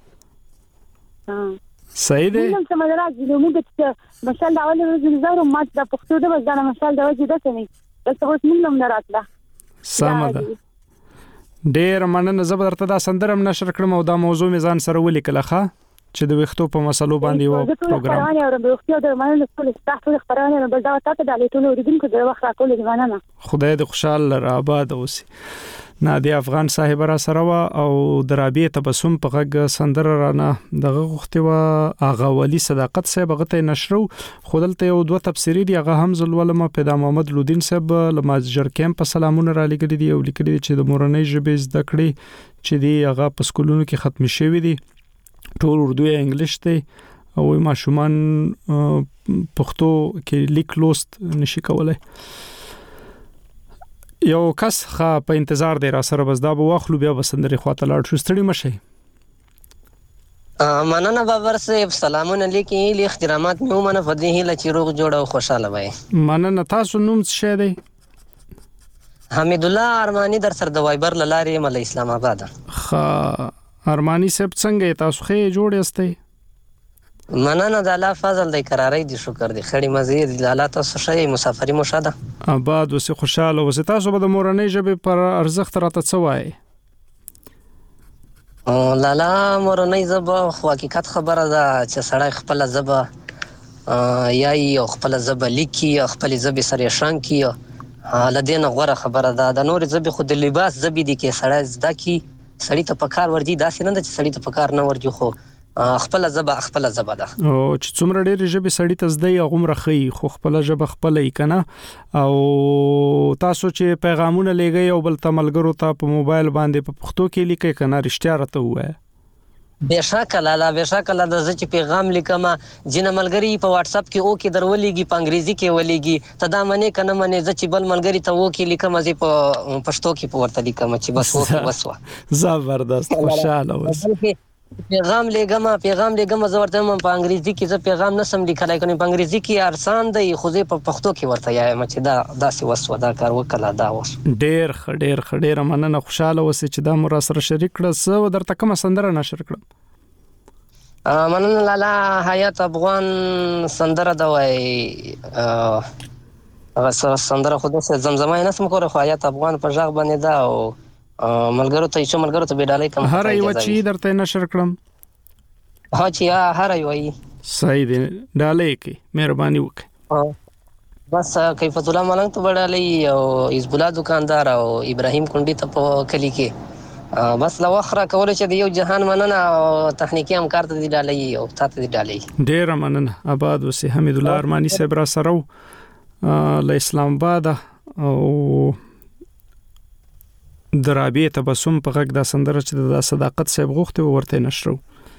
Speaker 1: صحیح دی.
Speaker 13: نن څه مدارج دي موږ ته مثال دا ولې ورځې زارو ما د پښتو د بس دا مثال دا وځي دته نه دلته اوس موږ نه راتله
Speaker 1: سم ده. ډېر مننه زه به درته دا سندره نشر کړم او دا موضوع مې ځان سره ولیکله ښه چې د وختو په مسلو باندې یو پروګرام
Speaker 13: خبرونه او د وختو د منلو ټول تاسو خبرونه بل دا تاسو د لیټونو اوریدونکو د وخت راکول دي مننه.
Speaker 1: خدای دې خوشاله را آباد اوسي. نادي افغان صاحب را سره وا او درابې تبسم په غږ سندره رانه دغه غوښتي وا اغا ولی صداقت صاحب غته نشرو خودلته یو دوه تفسیری دی هغه هم زلولمه پیدا محمد لودین صاحب لمازجر کیمپ سلامونه را لګړي دی او لیکلي چې د مورنۍ ژبې زده کړې چې دی هغه په سکولونو کې ختم شوی دی ټول اردو یا انګلیش دی او ماشومان پښتو کې لیک لوست نشي کولای. یو کس په انتظار دی را سره بس دا به واخلو بیا بسندري خواته لاړ شو ستړي مشي.
Speaker 14: مننه بابر صاحب سلامونه لیکي لی احترامات مې ومنه فدیه لچې روغ جوړ او خوشاله وای.
Speaker 1: مننه تاسو نوم څه دی؟
Speaker 14: حمید الله ارمانی در سر د وایبر لارې مل اسلام آباد.
Speaker 1: ارمانی صاحب څنګه تاسو خې جوړ یاستئ؟
Speaker 14: مننه د الله فضل دی قرارې دي شکر دی خړې مزید د الله تاسو شي مسافری مشاده
Speaker 1: آباد اوسه خوشاله اوسه. تاسو به د مورنۍ ژبې پر ارزښت راته څه وایي؟
Speaker 14: لالا مورنۍ ژبه خو حقیقت خبره ده چې سړی خپل ژبه یا خپل ژبه لیکي او خپل ژبه سره شان کی لدین غوره خبره ده. د نور ژبه خو د لباس ژبه دي کې سړی زده کی سړی ته پکار ورځي داسې نه ده چې سړی ته پکار نه ورځي خو خپل ژبه ده
Speaker 1: او چې څومره ډېر ژبه سړی ته زده یې غومره خي خو خپل ژبه خپل یې کنه. او تاسو چې پیغامونه لګي او بل تملګرو ته په موبایل باندې په پښتو کې لیکي کنه رښتیا راته وایي؟
Speaker 14: بشکل د چې پیغام لیکم جن ملګری په واتس اپ کې او کې درولېږي په انګریزي کې ولېږي ته دا منې کنه منې چې بل ملګری ته و کې لیکم چې په پښتو کې په ورته لیکم چې بس وسوه
Speaker 1: زبردست خوشاله اوس.
Speaker 14: پیغام لګم زه ورته په انګریزي کې زه پیغام نسم لیکلای کنه په انګریزي کې ارسان دی خو زه په پښتو کې ورته یایم چې دا داسې وسو دا کار وکړه دا وسو.
Speaker 1: ډېر مننه خوشاله اوسې چې دا مر سره شریک کړه سو درته کوم سندره نشر کړم.
Speaker 14: مننه لالا حیات افغان سندره دا وای هغه سندره خو د زمزمه نه سم کوله خو حیات افغان په ژغ باندې دا او ملګرو ته بیډالۍ کوم
Speaker 1: هر یو چې درته نشر کړم
Speaker 14: ها چې هر یو
Speaker 1: صحیح دی ډالۍ کی مهرباني وکړه
Speaker 14: بس کیفیت الله ملنګ ته بیډالۍ او حزب الله دکاندار او ابراهیم کونډي ته په کلی کې بس لا وخره کول چې د یو جهان مننه او تخنیکی همکار ته دی ډالۍ او تاسو دی ډالۍ
Speaker 1: ډیر مننه آباد وسی حمید الله ارمانی صاحب را سره له اسلام آباد او درابې تبسم په غږ د سندره چې د صداقت صاحب غوښته ورته نشرو.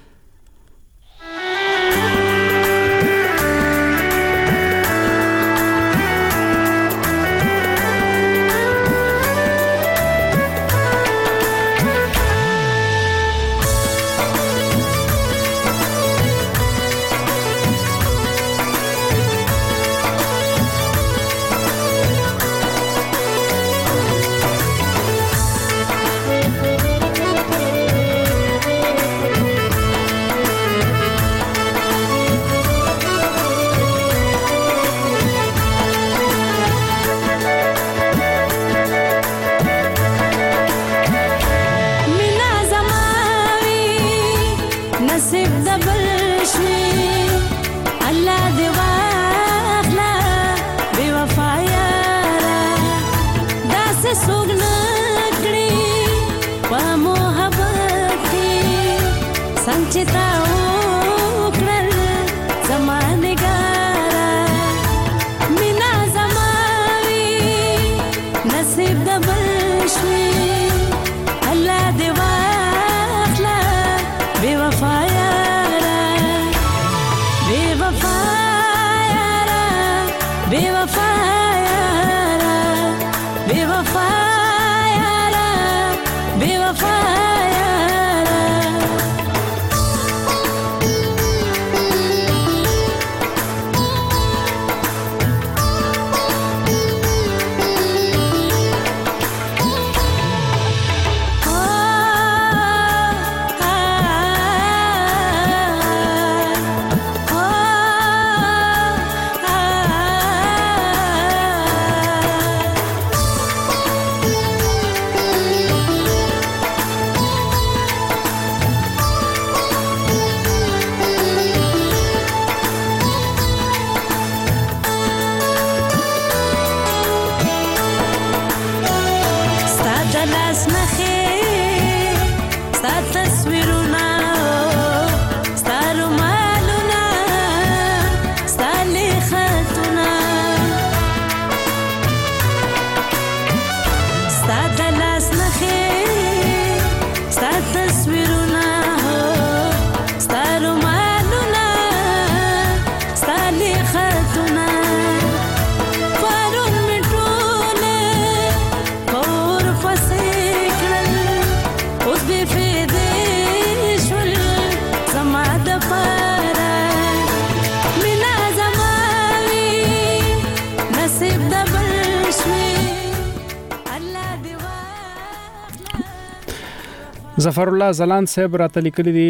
Speaker 1: ظفر الله زلان صاحب راته لیکلي دي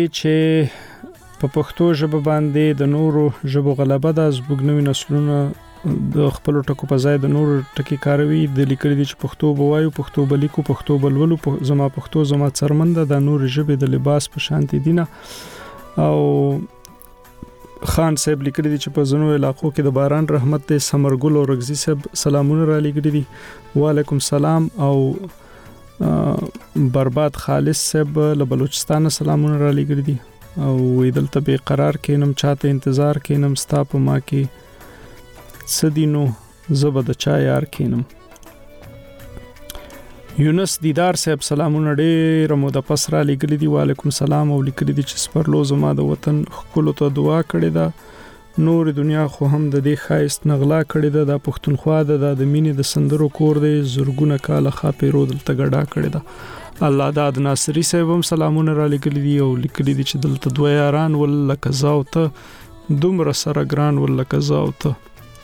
Speaker 1: چې په پښتو ژبه باندې د نورو ژبو غلبه د زبګنوي نسلونو د خپل ټکو په ځای د نورو ټکی کاروي د لیکلي دي چې پښتو بوایو پښتو بلیکو پښتو بلولو زما پښتو زما څرمنده د نور ژبې د لباس په شانتي دینه او خان صاحب لیکلي دي چې په زنو علاقو کې د باران رحمت ته سمرګل او رغزي صاحب سلامونه را لګړي دي وعلیکم سلام او برباد خالص صاحب له بلوچستان سلامونه را لګړي دي او دلته به قرار کینم چاته انتظار کینم ستا په ما کې سدینو زبد چا یار کینم. یونس دیدار صاحب سلامونه ډېر مو د پس را لګړي دي وعلیکم سلام او لیکلي دي چې سپرلو زما د وطن خپل ته دعا کړې ده نور دنیا خو هم د دې خایست نغلا کړې ده د پښتونخوا د مینې د سندرو کور دی زرګونه کاله خاپې رودل تګړه کړې ده الله داد ناصری صاحب هم سلامونه را لګل دي او لیکلي دي چې دلته دوه یاران ول کزاو ته دومره سره ګران ول کزاو ته.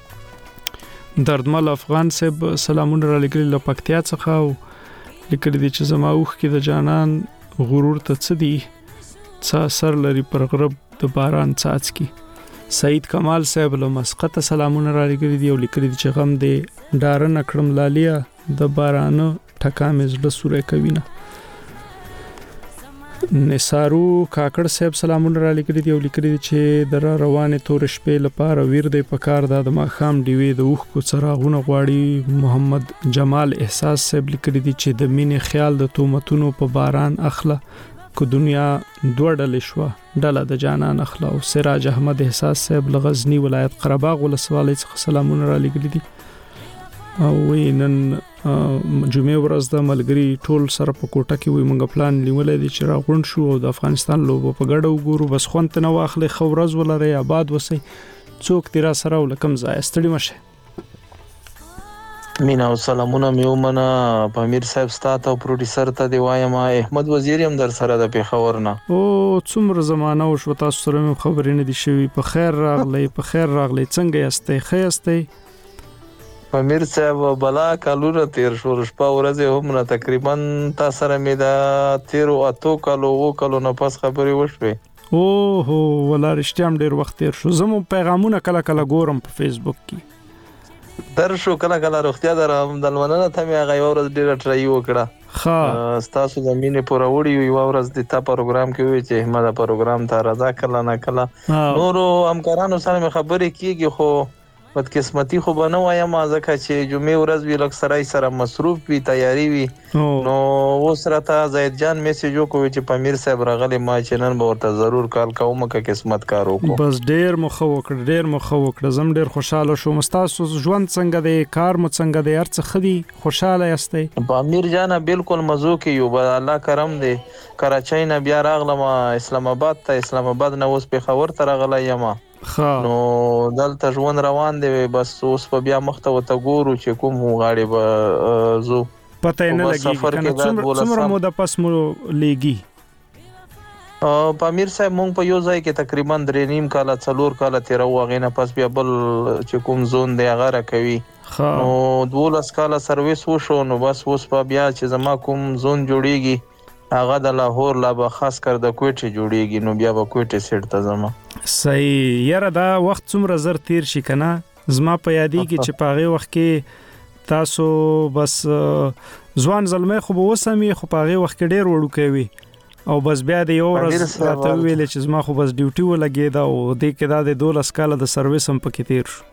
Speaker 1: دردمل افغان صاحب سلامونه را لګل له پکتیا څخه او لیکلي دي چې زما اوخ کې د جانان غرور ته څه دي څه اثر لري پر غرب د باران څاڅکي. سعید کمال صاحب له مسقط سلامونه را لګل دي او لیکلي دي چې غم دې ډار نه کړم لالیا د باران ټکا مې زړه سورې کوي نه. نثارو کاکړ صاحب سلامونه را لیکلي دي او لیکلي دي چې د روانې تور شپې لپاره ویر دی پکار د ماخام دیوي د اوخ کو څراغونه غواړي. محمد جمال احساس صاحب لیکلي دي چې د مینې خیال د تومتونو په باران اخله کو دنیا دوه ډلې شو ډله د جانان اخله. او سراج احمد احساس صاحب لغزنی ولایت قرهباغ ولسوالۍ څخه سلامونه را لیکلي دي او وینن جمعې ورځ د ملګری ټول سره په کوټه کې وي مونږ پلان نیولې دي چې راغون شو او د افغانستان لوبو په ګډه وګورو. بس خوند نه واخلې خو ورځ ولري آباد وسی څوک تیرا سره ولکم ځای ستړي مشه.
Speaker 15: مینا او سلامونه میومنه پامیر صاحب ستاسو پروډوسر ته دی وایم احمد وزیر هم در سره د پیښور نه.
Speaker 1: او څومره زمانہ او شو تاسو سره خبرې نه دي شوی. په خیر راغلی څنګه یاستئ خیاستئ؟
Speaker 15: پامیر صاحب بلا کالو تیر شو شپه ورځ هم نه تقریبا تاسو سره می دا 13 کالو نه پس خبرې وشوي.
Speaker 1: او هو ولا رښتیا ډیر وخت تیر شو. زمو پیغامونه کله ګورم په فیسبوک کې
Speaker 15: در شو کله روغتیا درم دلمنه ته می هغه ورځ ډیر ټرای وکړه.
Speaker 1: ها
Speaker 15: تاسو د مینې پوره وړي یو ورځ د تا پروګرام کې وی چې احمد پروګرام ته راځه کله نه کله نورو همکارانو سره خبرې کیږي خو بدقسمتي خو به نه وایم ځکه چې جمعې ورځ وی لک سرای سره مصروف وي تیاری وي نو اوس راته زید جان میسج وکوي چې پامیر صاحب راغلی ما چې نن به ورته ضرور کال کوم که قسمت کار وکړو.
Speaker 1: بس ډیر مخه وکړه زم ډیر خوشاله شوم. تاسو ژوند څنګه دی کار مو څنګه دی هر څه خدي خوشاله یاستئ؟
Speaker 15: پامیر جان بالکل مزو کې یو به الله کرم دی. کراچۍ نه بیا راغلم اسلام آباد نه اوس پیښور ته راغلی یم نو دلته ژوند روان دی. بس اوس په بیا مخته وته ګورو چې کوم غاړي به زو
Speaker 1: پته نه لګي کنه څومره مو د پس مو لګي.
Speaker 15: پامیر صاحب مونږ په یو ځای کې تقریبا 3.5 کال 4 کال تیر وغه نه پس بیا بل چې کوم زون دی هغه را کوي نو 12 کال سرویس وشو نو بس اوس په بیا چې زما کوم زون جوړیږي هغه د لاهور لا به خاص کر د کوټه جوړیږي نو بیا به کوټه سیټ ته زما.
Speaker 1: صحیح یاره دا وخت څومره زر تیر شي کنه زما په یادی کې چې پاغه وخت کې تاسو بس ځوان زلمه خو به وسمي خو پاغه وخت کې ډیر وړو کوي او بس بیا د یو ورځ راته ویل چې زما خو بس ډیوټي ولګیدا او د کې د 12 کال د سرویس هم پکې تیر شو.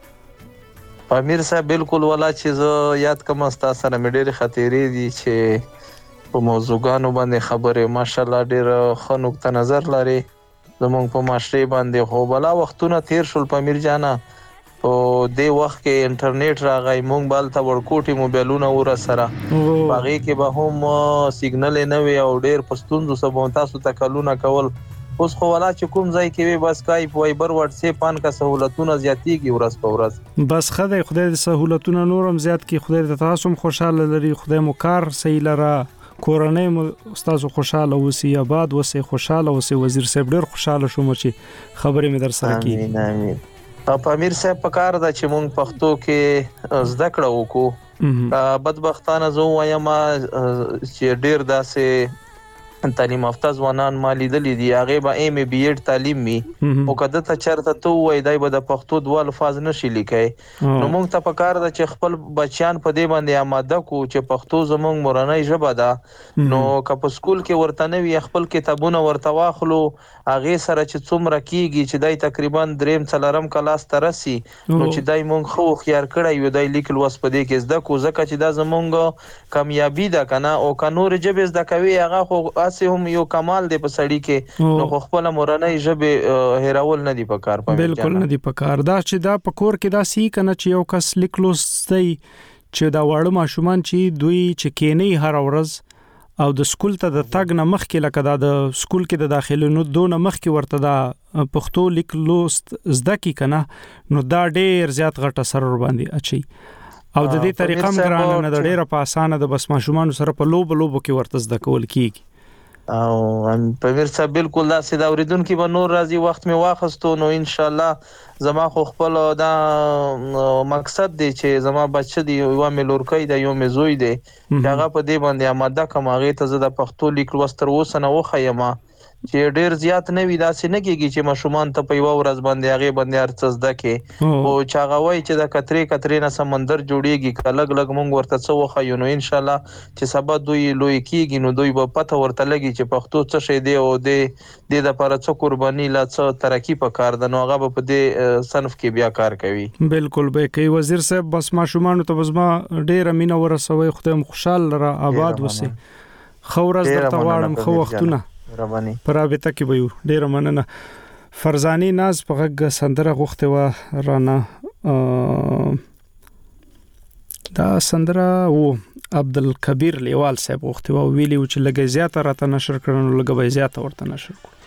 Speaker 15: امیر صاحب بالکل ولا چې زه یاد کوم تاسو سره مې ډېر خاطرې دي چې په موضوعګانو باندې خبره ماشاءالله ډېر ښه نقطه نظر لري زمونږ په معاشري باندې. خو بلا وختونه تیر شول پامیر جانا او د وخت کې انټرنیټ راغی مونږ بالته ورکوټي موبایلونه ور سره باغې کې به هم سیګنل نه وي او ډېر پښتون سبو تاسو تکلونه کول. اوس خو ولا چې کوم ځای کې وي بس اسکایپ وایبر واتس اپ ان کا سہولتونه زیاتېږي ورځ په ورځ.
Speaker 1: بس خدای د سہولتونه نورم زیات کی خدای د تاسو خوشاله لري خدای مو کار صحیح لره کورنۍ مو استاد خوشاله وسی آباد وسی خوشاله وسی وزیر صاحب ډېر خوشاله شوم چې خبرې مې در سره کی.
Speaker 15: امين. پامیر صاحب په کار دا چې مونږ پښتو کې زده کړه وکړو بدبختانه زه وایم چې ډېر داسې تعلیم یافته ځوانان مالي دلی دي هغه به ایم بي ایډ تعلیم می او کده ته چرته تو وای دای به د پښتو دوه الفاظ نشي لیکای نو موږ ته پکار د چې خپل بچیان په دې باندې آماده کو چې پښتو زموږ مورنۍ ژبه ده نو که په سکول کې ورته نوي خپل کتابونه ورته واخلو هغه سره چې څومره کیږي چې دای تقریبا 3-4 کلاس ترسي نو چې دای موږ خو خيار کړی یو دای لیکل وس په دې کې زده کو ځکه چې دا زموږ کامیابی ده کنه او کنور جبه زده کوي هغه خو هم یو کمال دی په سړی کې نو خپل مورنۍ ژبه هیرول نه دی پکار پمه
Speaker 1: بالکل نه دی پکار دا چې دا پکور کې دا سی کنه چې یو کس لیکلوستي چې دا وړ ماشومان چې دوی چې کینې هر ورځ او د سکول ته د تګ نه مخکې لکه دا د سکول کې د داخله نو دونه مخکې ورته دا پښتو لیکلوست زده کی کنه نو دا ډیر زیات غټه سر ور باندې اچي او د دې طریقه هم ګرانه نه د ډیره په اسانه د بس ماشومان سره په لوبو کې ورته زده کول کیږي
Speaker 15: او پامیر صاحب بالکل دا سیده اوریدونکو به نور راځي وخت می واخستو نو ان شاء الله زما خو خپل دا مقصد دی چې زما بچی دی یو مې لورکۍ دی یو مې زوی دی هغه په دې باندې آماده کوم هغه ته زه د پښتو لیک لوستر وسنه وخیم چې ډیر زیات نه وي داسې نه کیږي چې ماشومان ته په یو ورځ باندې هغه باندې ارڅ زده کې او چاغوي چې د کترې نه سمندر جوړیږي کلګ لګ مونږ ورته څه وخایو نو ان شاء الله چې سبا دوی لوی کیږي نو دوی په پته ورته لګي چې پښتو څه شی دی او د لپاره څه قرباني لا څه ترقی په کار د نو هغه په دې صنف کې بیا کار کوي
Speaker 1: بالکل به کوي وزیر صاحب بس ماشومان ته بزما ډیر مینه ورسوي خدای خوشاله را آباد وسی خورز درته واړم خو وختونه
Speaker 15: ربانی
Speaker 1: پرابطه کې ویو ډیر مننه فرزانی ناز په غږ سندره غوښته و رانه دا سندره و عبدالکبیر لیوال صاحب غوښته و ویلی چې لګي زیاته راته نشر کړنو لګي زیاته ورته نشر کړ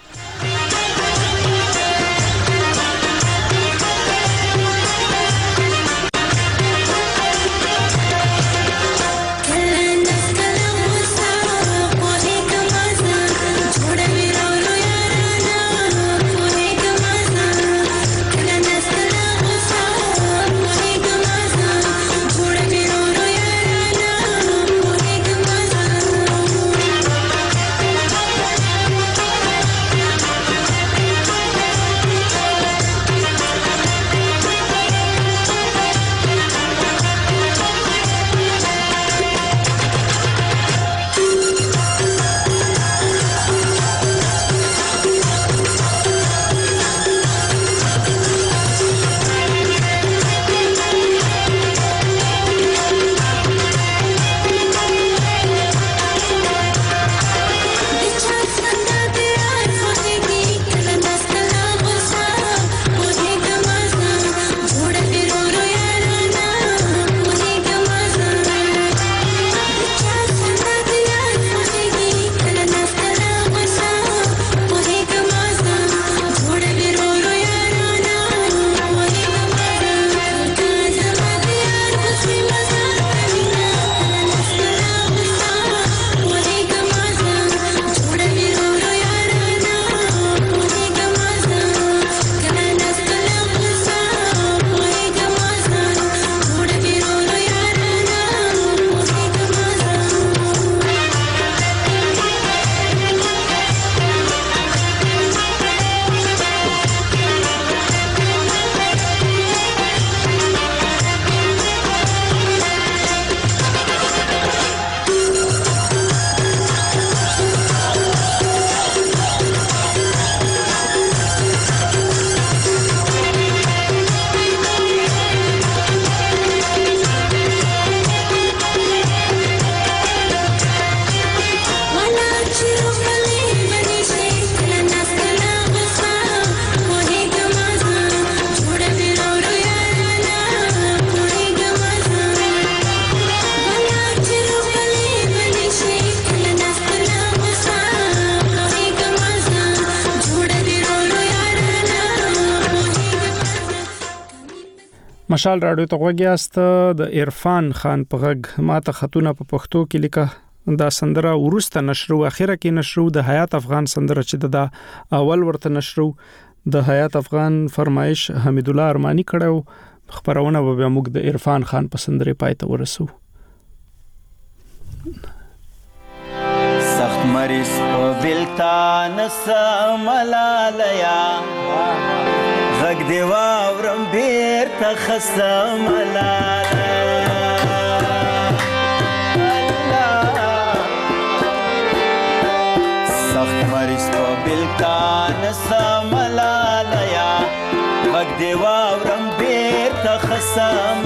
Speaker 1: مشال راډیو ته غوږیاست د عرفان خان په غږ ماته خطونه په پښتو کې لیکه دا سندره ورسته نشرو اخیره کې نشرو د حیات افغان سندره چې د اول ورته نشرو د حیات افغان فرمایش حمید الله ارمانی کړو خبرونه به موږ د عرفان خان په سندره پاتې ورسو
Speaker 10: سخت مریض په بلتان سملالیا غږ دی واورم بیرته خسم سخت مریض په بلتان سملالیا غږ دی واورم بیرته خسم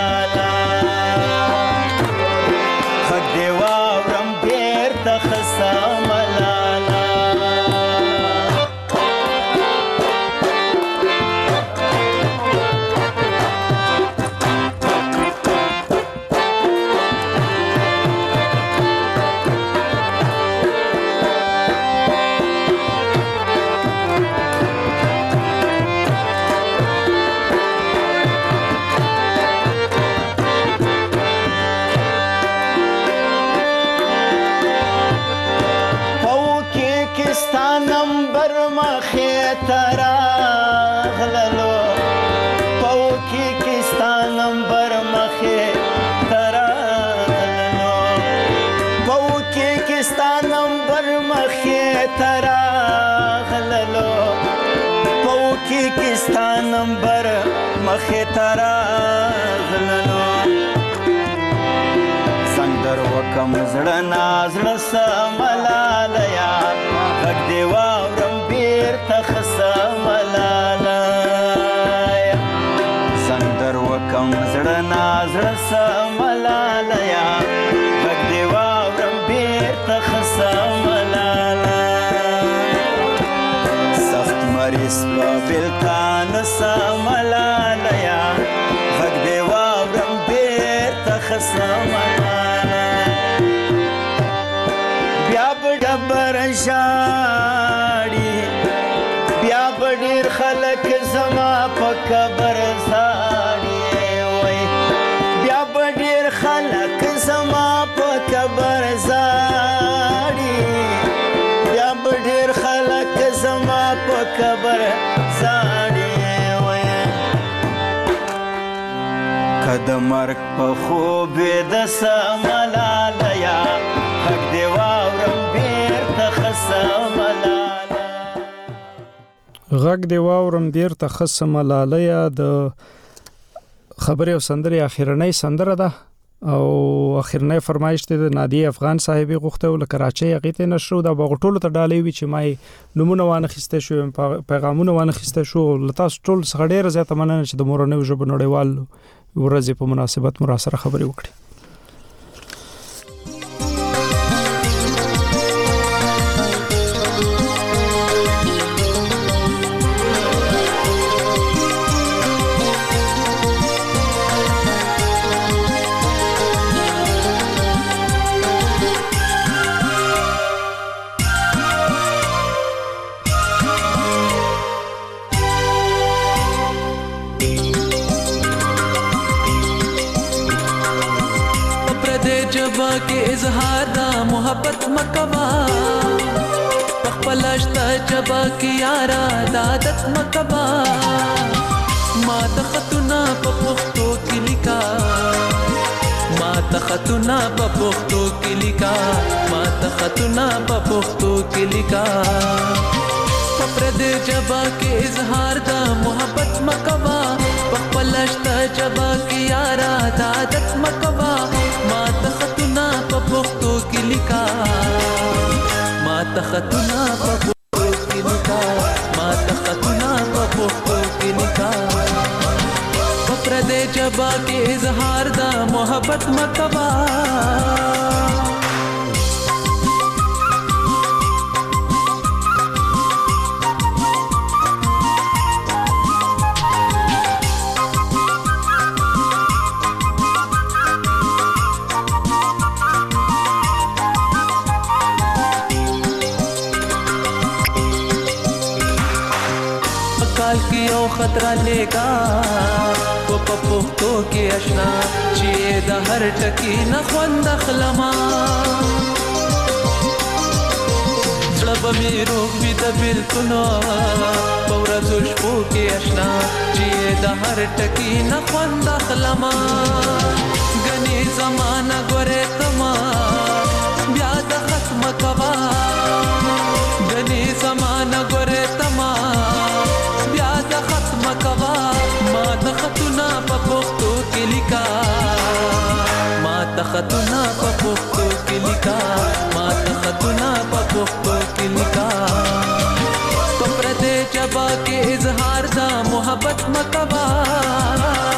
Speaker 10: غږ دی واورم بیرته خسم تراغللو پوکی کستا نمبر مخه تراغللو پوکی کستا نمبر مخه تراغللو پوکی کستا نمبر مخه تراغللو سندر وکم زړه نازړه سملالیا غږ دی واورم بیرته ښه سملالیا سندر وکم زړه نازړه سملالیا غږ دی واورم بیرته ښه سملالیا سخت مریض په بلتان سملالیا غږ دی واورم بیرته ښه سملالیا ډبر شاړي بیا ډېر خلک زما په قبر زاړي وای بیا ډېر خلک زما په قبر زاړي بیا ډېر خلک زما په قبر زاړي وای کده مرګ په خوب د سملالیا حق دی واورم
Speaker 1: غږ دی واورم بیرته ښه سملالیا د خبرې او سندرې اخیرنۍ سندره ده او اخیرنۍ فرمایش دی د نادیه افغان صاحبې غوښته ول کراچۍ هغې ته نشر د بغټولو ته ډالۍ وي چې ما نمونه وانخیسته شو پیغامونه وانخیسته شو لتاس ټول څخه ډیره زیاته مننه چې د مورنۍ ژبې نړیوال ورځې په مناسبت مو سره خبرې وکړي
Speaker 16: के इजहार दा मोहब्बत मकवा पखपलश्ता जबा की यारा दादत मकवा ما تختنا په پښتو کې لیکا ما تختنا په پښتو کې لیکا ما تختنا په پښتو کې لیکا پردې جبا کې اظهار دا محبت مکوا پخپلشت جبا کې یارا عادت مکوا ما تختنا په پښتو کې لیکا ما تختنا په پښتو کې لیکا ما تختنا په پښتو کې لیکا پردې جبا کې اظهار دا محبت مکوا خطرہ لےگا وہ پختو کے اشنا چیئے دا ہر ٹکی نہ خوند خلما زړه می روح بي د بالکلو پورا زشبو کے اشنا چیئے دا ہر ٹکی نہ خوند خلما گنی زمانہ گورے تما بیا د ختم کوا گنی زمانہ گورے تما ختم کوا ما تختنا په پښتو کې لیکا ما تختنا په پښتو کې لیکا ما تختنا په پښتو کې لیکا په پردې جبا کې اظهار دا محبت مکوا